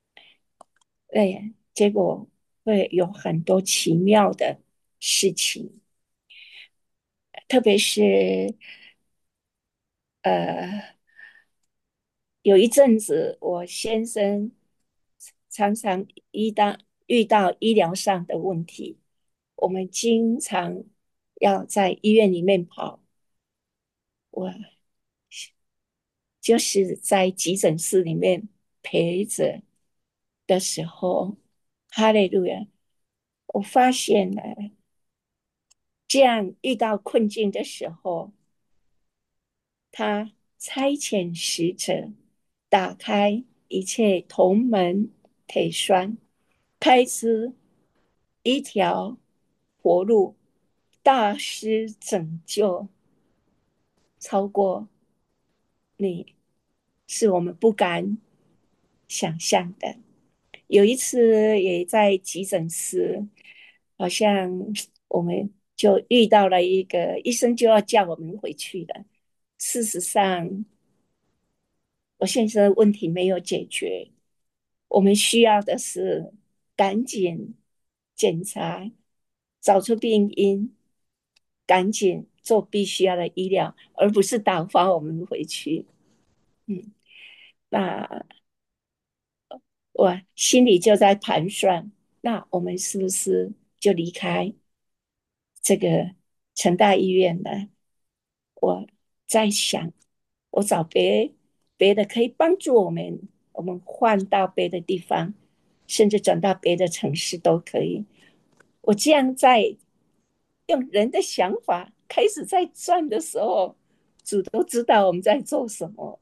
G: 结果会有很多奇妙的事情，特别是有一阵子，我先生常常遇到医疗上的问题，我们经常要在医院里面跑，我就是在急诊室里面陪着的时候，哈利路亚， 我发现了，这样遇到困境的时候，他差遣使者，打开一切铜门铁栓，开出一条活路，大施拯救，超过你是我们不敢想象的。有一次也在急诊室，好像我们就遇到了一个医生就要叫我们回去了。事实上，我先生的问题没有解决，我们需要的是赶紧检查，找出病因，赶紧做必须要的医疗，而不是打发我们回去。嗯，那我心里就在盘算，那我们是不是就离开这个成大医院呢？我在想，我找别的可以帮助我们，我们换到别的地方，甚至转到别的城市都可以。我这样在用人的想法开始在转的时候，主都知道我们在做什么，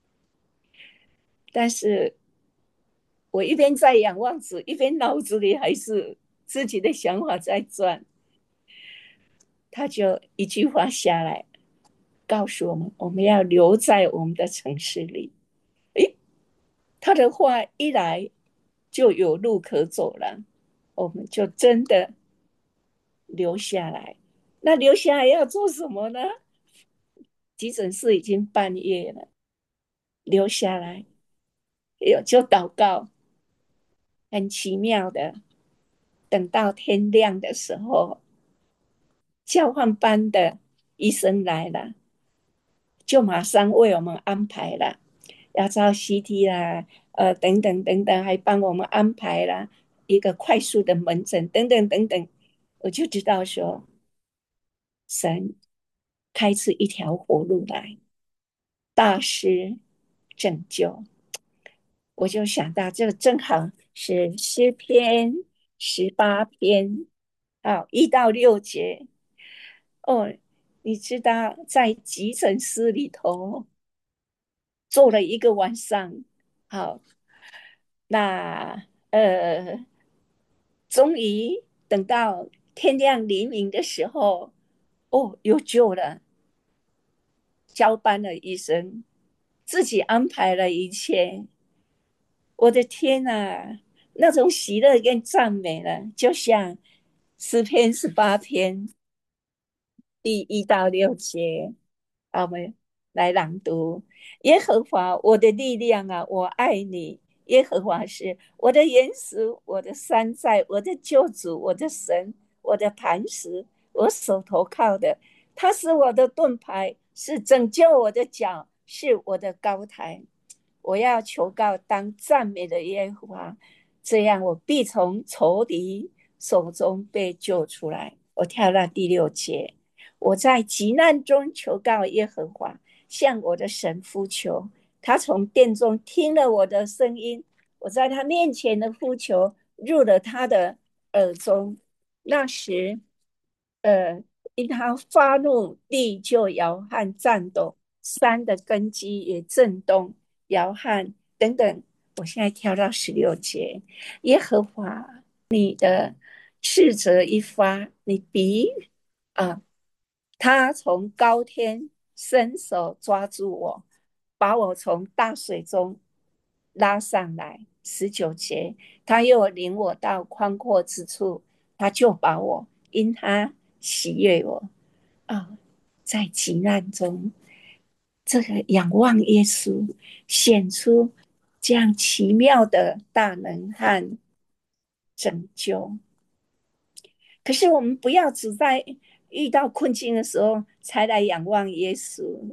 G: 但是我一边在仰望主，一边脑子里还是自己的想法在转。他就一句话下来，告诉我们，我们要留在我们的城市里。诶，他的话一来，就有路可走了，我们就真的留下来。那留下来要做什么呢？急诊室已经半夜了，留下来有就祷告，很奇妙的，等到天亮的时候，交换班的医生来了，就马上为我们安排了，要照 CT 啦，等等等等，还帮我们安排了一个快速的门诊，等等等等，我就知道说，神开出一条活路来，大施拯救。我就想到这个正好是诗篇18篇，1到6节。哦，你知道在急诊室里头坐了一个晚上，好，那终于等到天亮黎明的时候，哦，有救了，交班的医生自己安排了一切。我的天哪，那种喜乐跟赞美了，就像诗篇18篇第1到6节，我们来朗读：耶和华我的力量啊，我爱你。耶和华是我的岩石，我的山寨，我的救主，我的神，我的磐石，我手头靠的。他是我的盾牌，是拯救我的脚，是我的高台。我要求告当赞美的耶和华，这样我必从仇敌手中被救出来。我跳到第6节，我在急难中求告耶和华，向我的神呼求。他从殿中听了我的声音，我在他面前的呼求入了他的耳中。那时，因他发怒，地就摇撼颤抖，山的根基也震动摇撼等等。我现在跳到16节，耶和华你的斥责一发，你必啊，他从高天伸手抓住我，把我从大水中拉上来。19节，他又领我到宽阔之处，他就把我因他喜悦我啊，在急难中，这个仰望耶稣，显出这样奇妙的大能和拯救。可是我们不要只在遇到困境的时候才来仰望耶稣，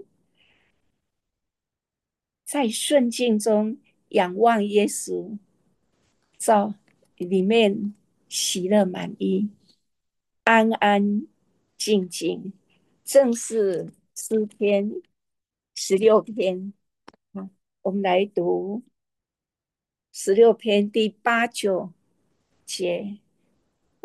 G: 在顺境中仰望耶稣，在里面喜乐满意，安安静静，正是诗篇16篇。我们来读16篇第8、9节。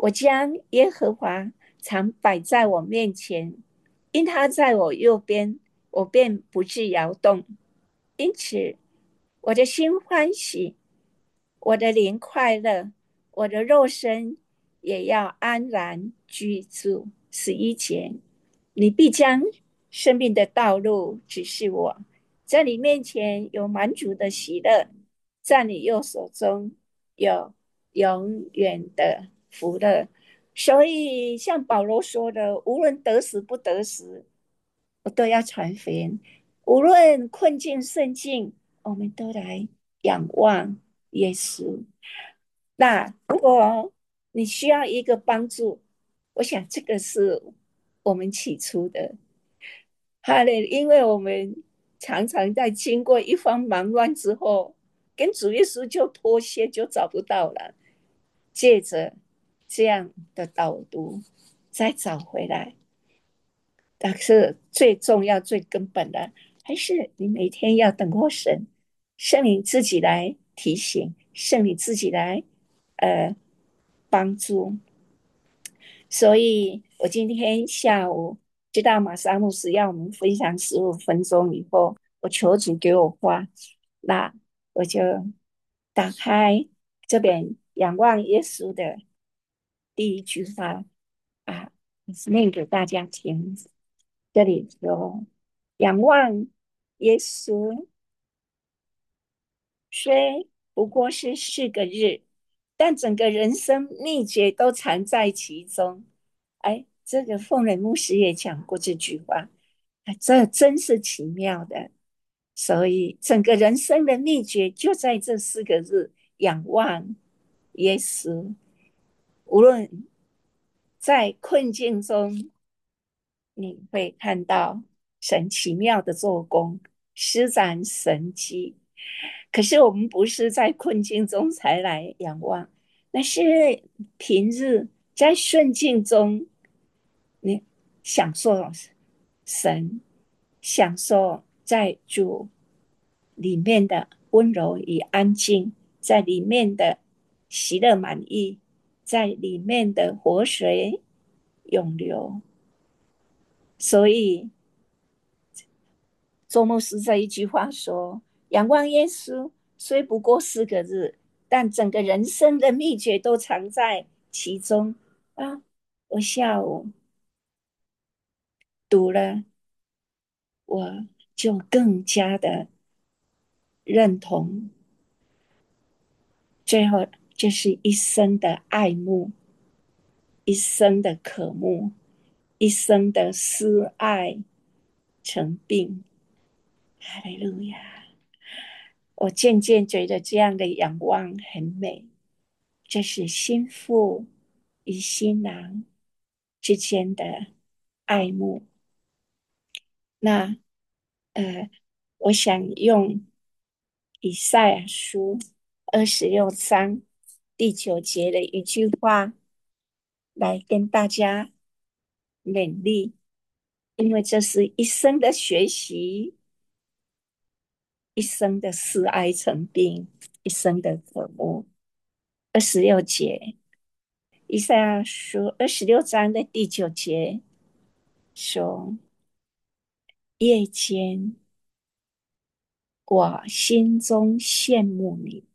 G: 我将耶和华常摆在我面前，因他在我右边，我便不致摇动。因此，我的心欢喜，我的灵快乐，我的肉身也要安然居住。11节，你必将生命的道路指示我，在你面前有满足的喜乐，在你右手中有永远的福乐。所以，像保罗说的，无论得死不得死，我都要传福音；无论困境顺境，我们都来仰望耶稣。那如果你需要一个帮助，我想这个是我们起初的。因为我们常常在经过一番忙乱之后，跟主耶稣就脱节，就找不到了。借着这样的导读，再找回来。但是最重要、最根本的，还是你每天要等候神，圣灵自己来提醒，圣灵自己来帮助。所以我今天下午知道马萨牧师要我们分享15分钟以后，我求主给我话，那我就打开这本仰望耶稣的第一句话啊，念给大家听。这里说，仰望耶稣，虽不过是4个日，但整个人生秘诀都藏在其中。哎，这个凤人牧师也讲过这句话，这真是奇妙的。所以整个人生的秘诀就在这4个字：仰望耶稣。无论在困境中，你会看到神奇妙的做工，施展神迹。可是我们不是在困境中才来仰望，那是平日在顺境中，你享受神，享受在主里面的温柔与安静，在里面的喜乐满意，在里面的活水永流。所以周牧师这一句话说：仰望耶稣，虽不过4个字，但整个人生的秘诀都藏在其中啊！我下午读了，我就更加的认同。最后就是一生的爱慕，一生的渴慕，一生的思爱成病。哈利路亚！我渐渐觉得这样的仰望很美，这是心腹与新郎之间的爱慕。那我想用以赛亚书26章第9节的一句话来跟大家勉励，因为这是一生的学习，一生的思爱成病，一生的渴慕。26节，以赛亚书26章的第9节说：夜间我心中羡慕你，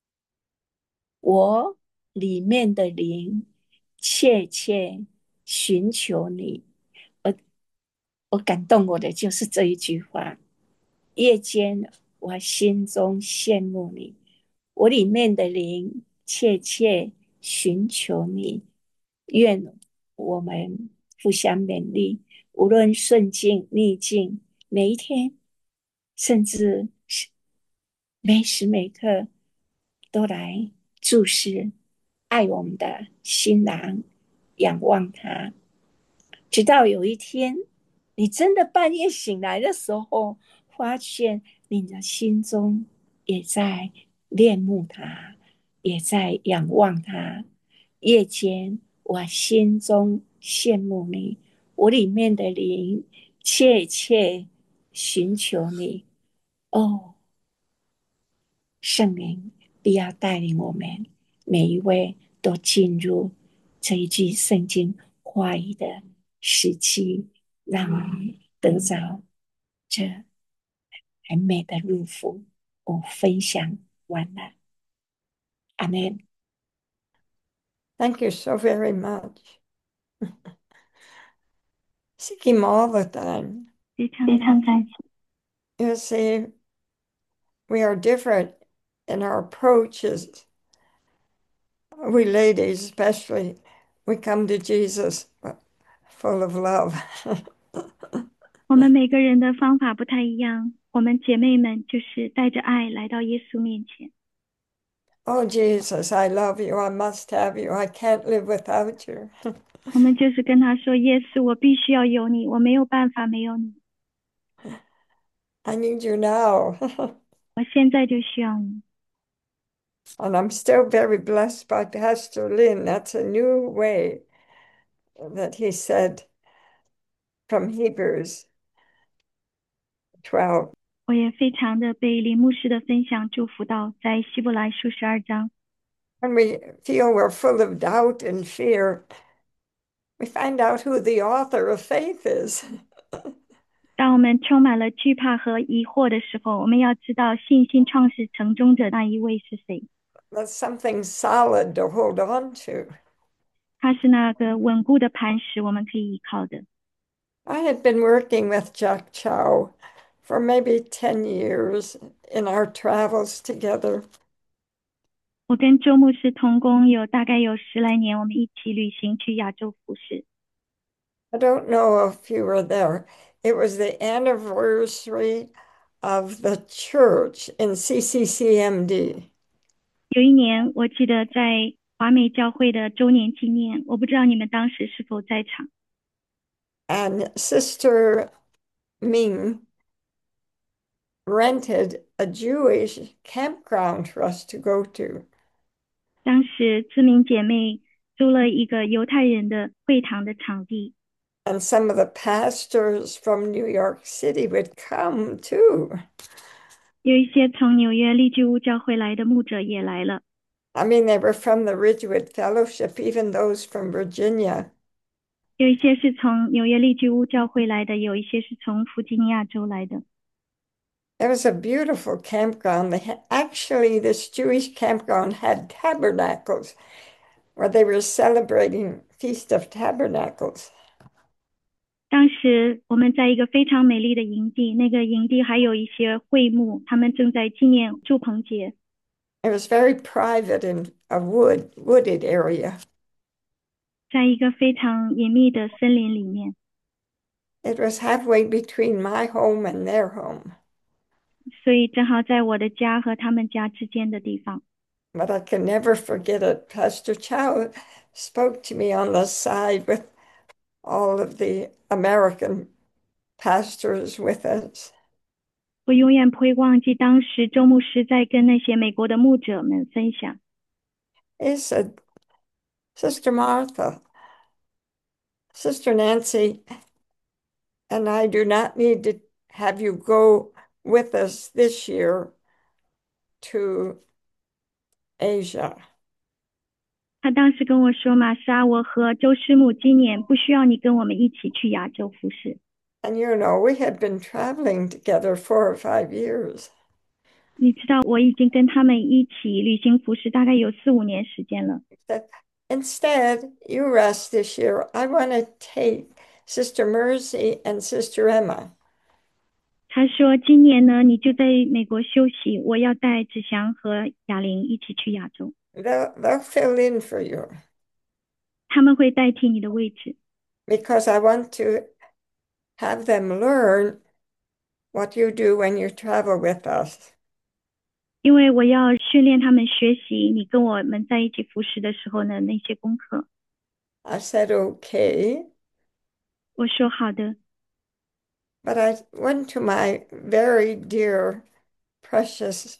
G: 我里面的灵切切寻求你。我我感动我的就是这一句话：夜间我心中羡慕你，我里面的灵切切寻求你。愿我们互相勉励，无论顺境逆境，每一天，甚至是每时每刻，都来注视爱我们的新郎，仰望他，直到有一天，你真的半夜醒来的时候，发现你的心中也在恋慕他，也在仰望他。夜间，我心中羡慕你，我里面的灵切切寻求你。哦，圣灵必要带领我们每一位都进入这一句圣经话语的时机，让我们得着这很美的祝福。我分享完了，阿门。
A: Thank you so very much. Seek Him all the time.
B: 非常感谢。
A: You see, we are different in our approaches. We ladies, especially, we come to Jesus full of love.
B: 我们每个人的方法不太一样，我们姐妹们就是带着爱来到耶稣面前。
A: Oh, Jesus, I love you. I must have you. I can't live without you.
B: 我们就是跟他说：耶稣，我必须要有你，我没有办法没有你，
A: I need you now.
B: 我现在就需要你。
A: And I'm still very blessed by Pastor Lin. That's a new way that he said from Hebrews 12.
B: 我也非常的被林牧师的分享祝福到，在希伯来书12章，
A: When we feel we're full of doubt and fear, we find out who the author of faith is.
B: 当我们充满了惧怕和疑惑的时候，我们要知道信心创始成终者那一位是谁。
A: That's something solid to hold on to.
B: 他是那个稳固的磐石，我们可以依靠的。
A: I had been working with Jack Chow for maybe 10 years in our travels together.
B: 我跟周牧师同工大概有10来年，我们一起旅行去亚洲服侍。
A: I don't know if you were there. It was the anniversary of the church in CCCMD.
B: 有一年，我记得在华美教会的周年纪念，我不知道你们当时是否在场。
A: And Sister Ming rented a Jewish campground for us to go to.
B: 当时知名姐妹租了一个犹太人的会堂的场地，
A: And some of the pastors from New York City would come too.
B: 有一些从纽约利居屋教会来的牧者也来了。
A: I mean, they were from the Ridgewood Fellowship, even those from Virginia.
B: 有一些是从纽约利居屋教会来的，有一些是从弗吉尼亚州来的。
A: It was a beautiful campground. Actually, this Jewish campground had tabernacles where they were celebrating Feast of Tabernacles.
B: 当时我们在一个非常美丽的营地，那个营地还有一些会幕，他们正在纪念祝棚节。
A: It was very private in a wooded area.
B: 在一个非常隐秘的森林里面，
A: It was halfway between my home and their home.
B: 所以正好在我的家和他们家之间的地方。
A: But I can never forget it. Pastor Chow spoke to me on the side with all of the American pastors with us.
B: 我永远不会忘记当时周牧师在跟那些美国的牧者们分享。
A: He said, Sister Martha, Sister Nancy, and I do not need to have you go with us this year to Asia.
B: 他当时跟我说：玛莎，我和周师母今年不需要你跟我们一起去亚洲服侍。
A: And you know, we had been traveling together 4 or 5 years.
B: 你知道我已经跟他们一起旅行服侍大概有4、5年时间了。
A: That instead, you rest this year. I want to take Sister Mercy and Sister Emma.
B: 他说：今年呢，你就在美国休息，我要带子祥和雅玲一起去亚洲，
A: They'll fill in for you
B: 他们会代替你的位置，
A: because I want to have them learn what you do when you travel with us.
B: 因为我要训练他们学习你跟我们在一起服侍的时候呢那些功课。
A: I said, okay.
B: 我说好的，
A: But I went to my very dear, precious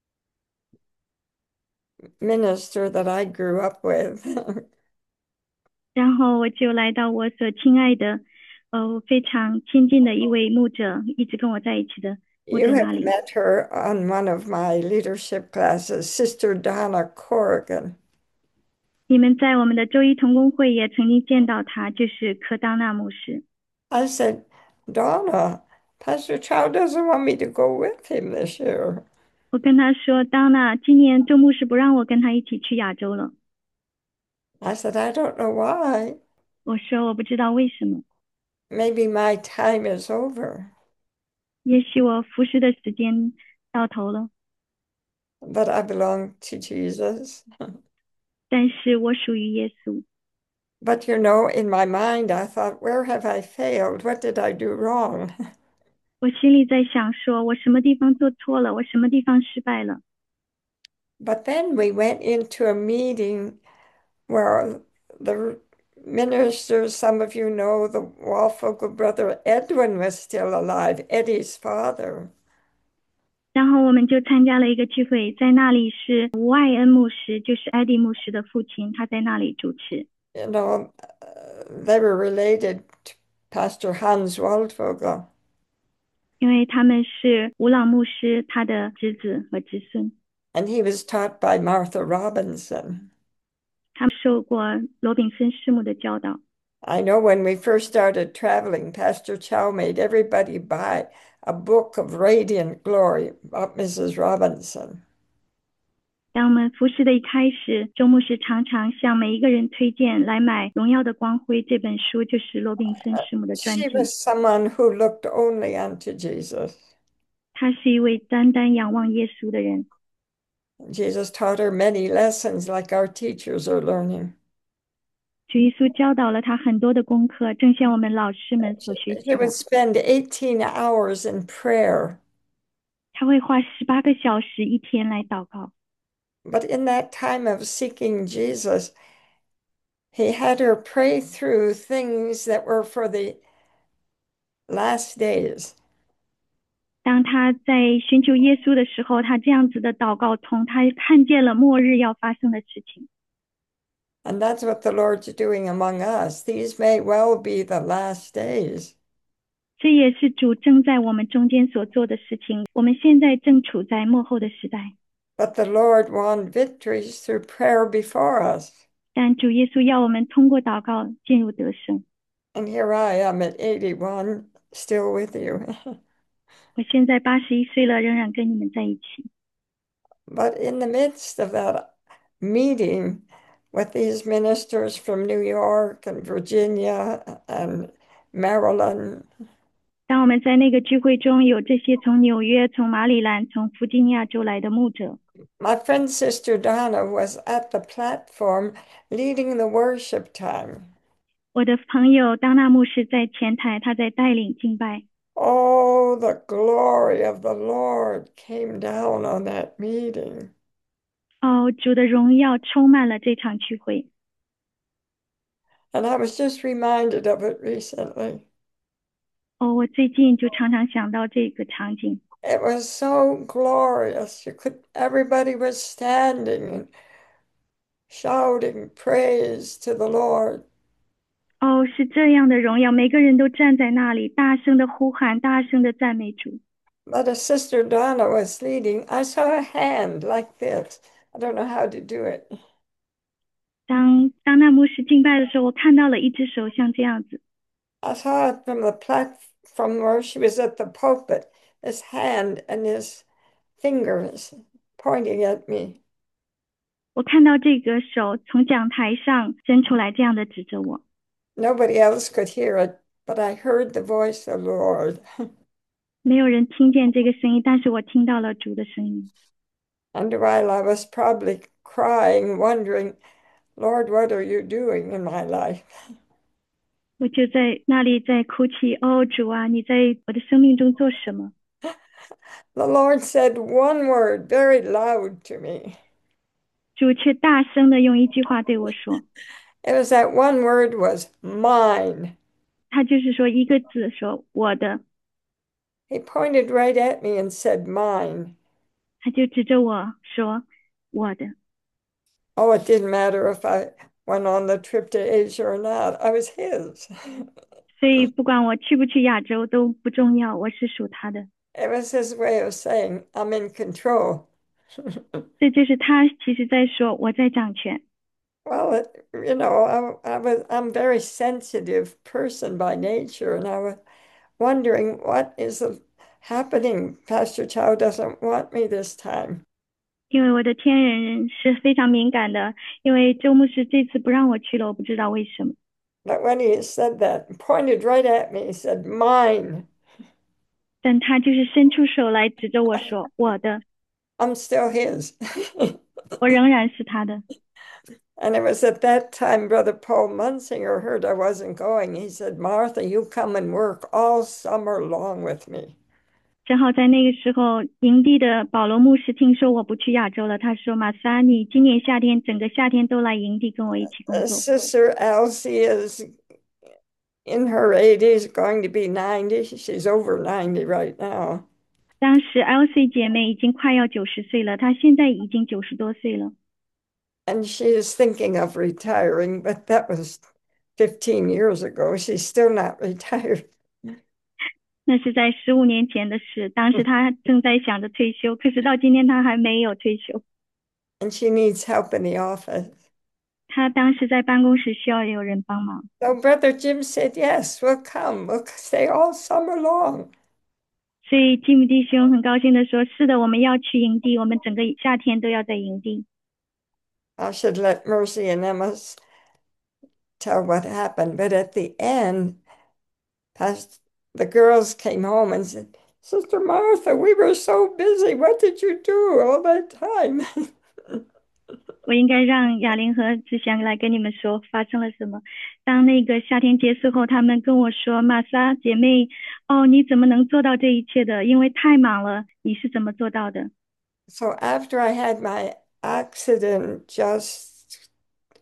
A: minister that I grew up with.
B: 然后我就来到我所亲爱的，非常亲近的一位牧者，一直跟我在一起的牧
A: You
B: 者那
A: have
B: 里。
A: met her on one of my leadership classes, Sister Donna Corrigan.
B: 你们在我们的周一同工会也曾经见到他，就是柯当纳牧师。
A: I said, Donna, Pastor Chow doesn't want me to go with him this year.
B: 我跟他说，当娜，今年周牧师不让我跟他一起去亚洲了。
A: I said, I don't know why.
B: 我说我不知道为什么，
A: Maybe my time is over,
B: 也许我服侍的时间到头了，
A: but I belong to Jesus.
B: 但是我属于耶稣。
A: But in my mind, I thought, where have I failed? What did I do wrong?
B: 我心里在想说，我什么地方做错了，我什么地方失败了。
A: But then we went into a meeting where the ministers, some of you know, the Walfogle brother Edwin was still alive, Eddie's father.
B: 然后我们就参加了一个聚会，在那里是吴爱恩牧师，就是艾迪牧师的父亲，他在那里主持。
A: They were related to Pastor Hans Waldvogel.
B: 因为他们是吴朗牧师他的侄子和侄孙，
A: And he was taught by Martha Robinson.
B: 他们受过罗炳森师母的教导。
A: I know when we first started traveling, Pastor Chow made everybody buy a book of Radiant Glory about Mrs. Robinson.
B: 当我们服侍的一开始，周牧师常常向每一个人推荐来买《荣耀的光辉》这本书，就是罗炳森师母的传
A: She
B: 记。
A: was someone who looked only unto Jesus.
B: 他是一位单单仰望耶稣的人。
A: Jesus taught her many lessons like our teachers are learning.
B: 主耶稣教导了他很多的功课，正像我们老师们所学
A: He
B: 习的。
A: would spend 18 hours in prayer.
B: 他会花18个小时一天来祷告。
A: But in that time of seeking Jesus, he had her pray through things that were for the last days.
B: 当他在寻求耶稣的时候，他这样子的祷告通，他看见了末日要发生的事情。
A: And that's what the Lord's doing among us. These may well be the last days.
B: 这也是主正在我们中间所做的事情。我们现在正处在末后的时代，
A: But the Lord won victories through prayer before us.
B: 但主耶稣要我们通过祷告进入得胜。
A: And here I am at 81, still with you.
B: 我现在81岁了，仍然跟你们在一起。
A: But in the midst of that meeting with these ministers from New York and Virginia and Maryland,
B: 当我们在那个聚会中有这些从纽约、从马里兰、从弗吉尼亚州来的牧者，
A: my friend Sister Donna was at the platform leading the worship time.
B: 我的朋友当纳牧师在前台，他在带领敬拜。
A: Oh, the glory of the Lord came down on that meeting.
B: 哦，主的荣耀充满了这场聚会。
A: And I was just reminded of it recently.
B: 哦，我最近就常常想到这个场景。
A: It was so glorious. Everybody was standing and shouting praise to the Lord.
B: 哦，是这样的荣耀，每个人都站在那里，大声的呼喊，大声的赞美主。
A: But as Sister Donna was leading, I saw a hand like this. I don't know how to do it.
B: 当那牧师敬拜的时候，我看到了一只手像这样子。
A: I saw it from the platform where she was at the pulpit, this hand and his fingers pointing at me.
B: 我看到这个手从讲台上伸出来，这样的指着我。
A: Nobody else could hear it, but I heard the voice of the Lord.
B: 没有人听见这个声音，但是我听到了主的声音。
A: And while I was probably crying, wondering, Lord, what are you doing in my life?
B: 我就在那里在哭泣，哦，主啊，你在我的生命中做什么？
A: The Lord said one word very loud to me.
B: 主却大声的用一句话对我说，
A: It was that one word was mine.
B: 他就是说一个字，说我的。
A: He pointed right at me and said mine.
B: 他就指着我说我的。
A: Oh, it didn't matter if I went on the trip to Asia or not. I was his.
B: 所以不管我去不去亚洲都不重要，我是属他的。
A: It was his way of saying, I'm in control.
B: 这就是他其实在说我在掌权。
A: Well, I'm a very sensitive person by nature, and I was wondering what is happening. Pastor Chow doesn't want me this time.
B: 因为我的天人是非常敏感的，因为周牧师这次不让我去了，我不知道为什么。
A: But when he said that, pointed right at me, he said, "Mine."
B: 但他就是伸出手来指着我说：“我的，
A: I'm still his.
B: 我仍然是他的。”
A: And it was at that time Brother Paul Munsinger heard I wasn't going. He said, "Martha, you come and work all summer long with me."
B: 正好在那个时候，营地的保罗牧师听说我不去亚洲了，他说：“玛莎，你今年夏天整个夏天都来营地跟我一起工作。”
A: Sister Elsie is in her 80s, going to be 90. She's over 90 right now.
B: 当时 Elsie 姐妹已经快要90岁了，她现在已经90多岁了。
A: And she is thinking of retiring, but that was 15 years ago. She's still not retired.
B: 那是在15年前的事，当时她正在想着退休，可是到今天她还没有退休。
A: And she needs help in the office.
B: 她当时在办公室需要有人帮忙。
A: So Brother Jim said, "Yes, we'll come. We'll stay all summer long."
B: 所以吉姆弟兄很高兴的说：“是的，我们要去营地，我们整个夏天都要在营地。”
A: I should let Mercy and Emma tell what happened, but at the end, the girls came home and said, "Sister Martha, we were so busy. What did you do all that time?"
B: 我应该让雅玲和志祥来跟你们说发生了什么。当那个夏天结束后，他们跟我说：“玛莎姐妹，哦，你怎么能做到这一切的？因为太忙了，你是怎么做到的？”
A: So after I had my accident just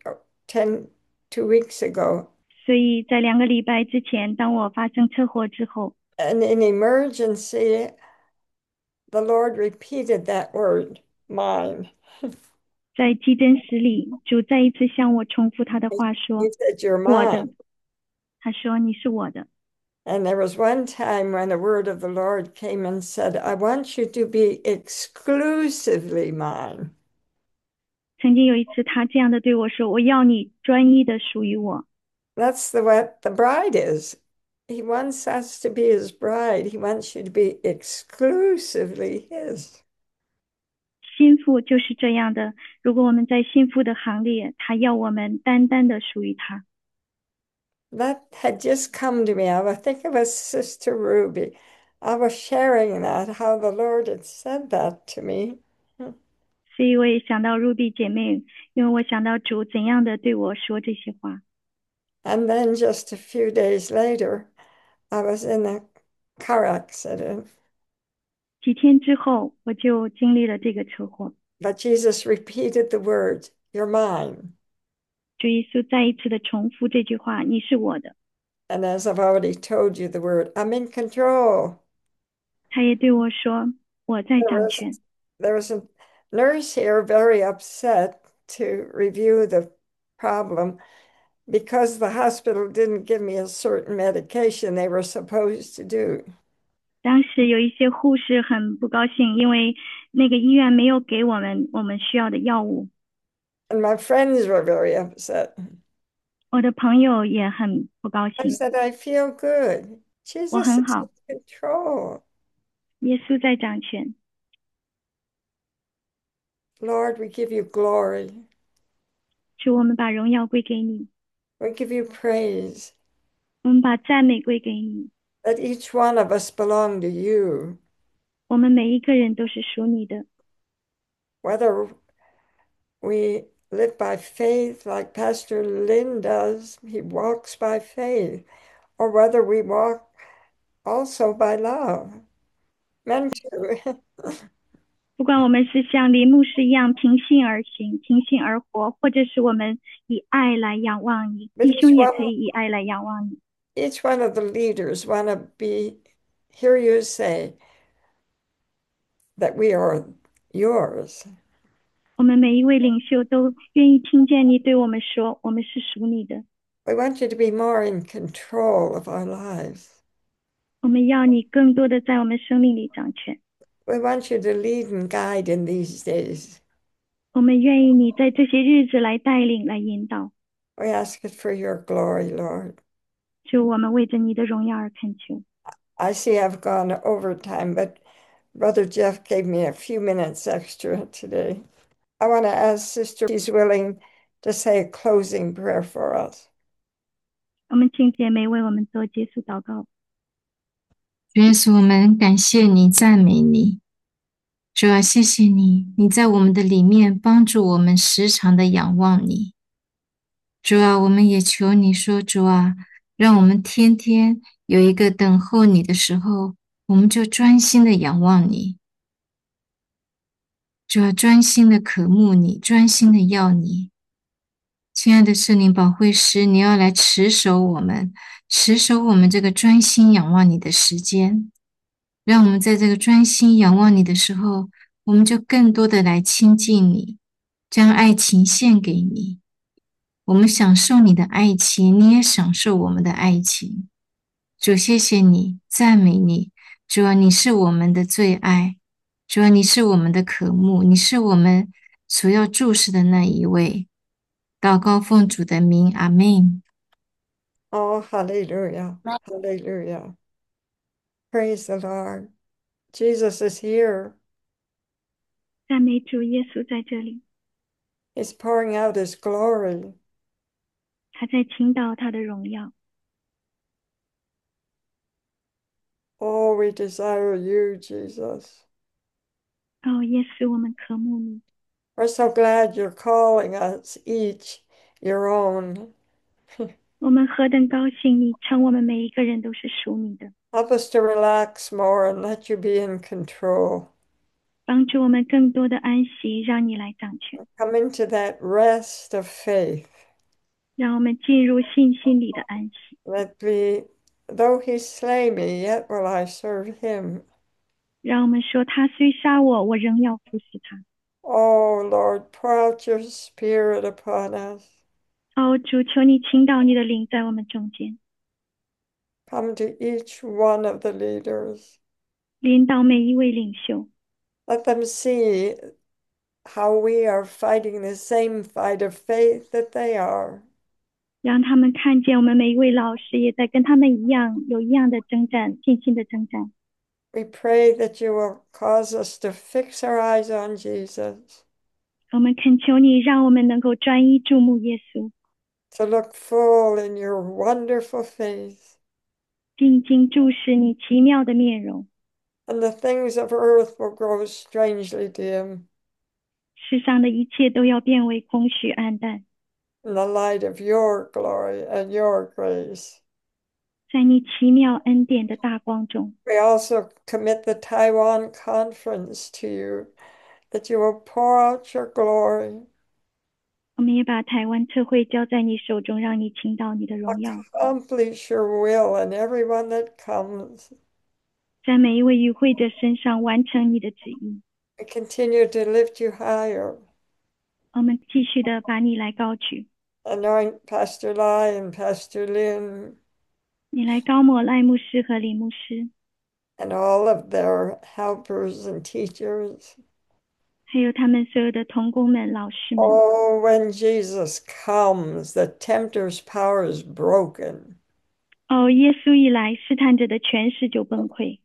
A: 2 weeks ago,
B: 所以在2个礼拜之前，当我发生车祸之后，
A: and in emergency, the Lord repeated that word, "mine."
B: 在急诊室里，主再一次向我重复他的话
A: He
B: 说：
A: said, "You're
B: “我的。”
A: mine."
B: 他说：“你是我的。”
A: And there was one time when a word of the Lord came and said, "I want you to be exclusively mine."
B: 曾经有一次，他这样的对我说：“我要你专一的属于我。”
A: That's what the bride is. He wants us to be his bride. He wants you to be exclusively his.
B: 心腹就是这样的，如果我们在心腹的行列，他要我们单单的属于他。
A: That had just come to me. I think it was Sister Ruby. I was sharing that, how the Lord had said that to me.
B: 所以我也想到 Ruby 姐妹，因为我想到主怎样的对我说这些话。
A: And then just a few days later, I was in a car accident.
B: 几天之后，我就经历了这个车祸。
A: But Jesus repeated the words, "You're mine."
B: 主耶稣再一次的重复这句话：“你是我的。”
A: And as I've already told you the word, "I'm in control."
B: 他也对我说：“我在
A: There
B: 掌
A: was,
B: 权。”
A: there was a nurse here very upset to review the problem because the hospital didn't give me a certain medication they were supposed to do.
B: 当时有一些护士很不高兴，因为那个医院没有给我们需要的药物。
A: And my friends were very upset.
B: 我的朋友也很不高
A: I
B: 兴。
A: said, "I feel good.
B: 我
A: Jesus
B: 很
A: is
B: 好，
A: in control.
B: 耶稣在掌权。
A: Lord, we give you glory.
B: 主，我们把荣耀归给你，
A: We give you praise
B: 我们把赞美归给你。
A: that each one of us belong to you.
B: 我们每一个人都是属你的，
A: Whether we live by faith like Pastor Lynn does, he walks by faith, or whether we walk also by love. Men too.
B: 不管我们是像林牧师一样平信而行、平信而活，或者是我们以爱来仰望你，
A: But
B: 弟兄也可以以爱来仰望你。
A: each one of the leaders want to hear you say that we are yours.
B: 我们每一位领袖都愿意听见你对我们说，我们是属你的。
A: We want you to be more in control of our lives.
B: 我们要你更多的在我们生命里掌权。
A: We want you to lead and guide in these days.
B: 我们愿意你在这些日子来带领、来引导。
A: We ask it for your glory, Lord.
B: 主，我们为着你的荣耀而恳求。
A: I see I've gone over time, but Brother Jeff gave me a few minutes extra today. I want to ask Sister if she's willing to say a closing prayer for us.
B: 我们请姐妹为我们做结束祷告。
H: 主耶稣，我们感谢你，赞美你。主啊，谢谢你，你在我们的里面帮助我们时常的仰望你。主啊，我们也求你说，主啊，让我们天天有一个等候你的时候，我们就专心的仰望你。主啊，专心的渴慕你，专心的要你。亲爱的圣灵保惠师，你要来持守我们，持守我们这个专心仰望你的时间。让我们在这个专心仰望你的时候，我们就更多的来亲近你，将爱情献给你。我们享受你的爱情，你也享受我们的爱情。主，谢谢你，赞美你。主啊，你是我们的最爱。主啊，你是我们的渴慕，你是我们所要注视的那一位。祷告奉主的名，阿们。
A: Oh, hallelujah. Hallelujah. Praise the Lord. Jesus is here.
B: 赞美主，耶稣在这里，
A: He's pouring out his glory.
B: 他在倾倒他的荣耀。
A: Oh, we desire you, Jesus.
B: 哦，耶稣，我们渴慕你。
A: We're so glad you're calling us each your own.
B: 我们何等高兴你称我们每一个人都是属你的，
A: Help us to relax more and let you be in control.
B: 帮助我们更多的安息，让你来掌权，
A: Come into that rest of faith
B: 让我们进入信心里的安息。
A: that though he slay me, yet will I serve him.
B: 让我们说，他虽杀我，我仍要服侍他。
A: Oh, Lord, pour out your spirit upon us.
B: 哦，主，求你倾倒你的灵在我们中间，
A: Come to each one of the leaders.
B: 领导每一位领袖，
A: Let them see how we are fighting the same fight of faith that they are.
B: 让他们看见我们每一位老师也在跟他们一样，有一样的征战，信心的征战。
A: We pray that you will cause us to fix our eyes on Jesus,
B: 我们恳求你，让我们能够专一注目耶稣，
A: to look full in your wonderful face,
B: 静静注视你奇妙的面容。
A: and the things of earth will grow strangely dim
B: 世上的一切都要变为空虚暗淡，
A: in the light of your glory and your grace.
B: 在你奇妙恩典的大光中。
A: We also commit the Taiwan conference to you, that you will pour out your glory,
B: 我们也把台湾特会交在你手中，让你倾倒你的荣耀，
A: accomplish your will in everyone that comes.
B: 在每一位与会者身上完成你的旨意。
A: We continue to lift you higher,
B: 我们继续的把你来高举，
A: anoint Pastor Lai and Pastor Lin
B: 你来高抹赖牧师和李牧师，
A: and all of their helpers and teachers.
B: 还有他们所有的同工们、老师们。
A: Oh, when Jesus comes, the tempter's power is broken.
B: 哦，耶稣一来，试探者的权势就崩溃，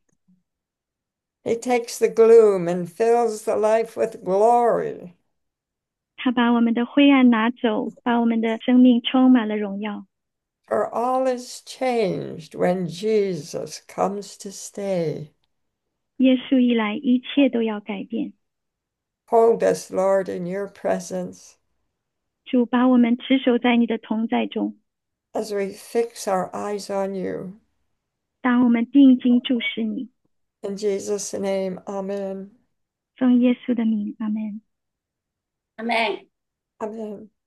A: He takes the gloom and fills the life with glory.
B: 他把我们的灰暗拿走，把我们的生命充满了荣耀。
A: For all is changed when Jesus comes to stay.
B: 耶稣一来，一切都要改变。
A: Hold us, Lord, in your presence
B: 主，把我们持守在你的同在中，
A: as we fix our eyes on you.
B: 当我们定睛注视你。
A: In Jesus' name, amen.
B: 奉耶稣的名，阿门。
F: 阿门。
A: Amen.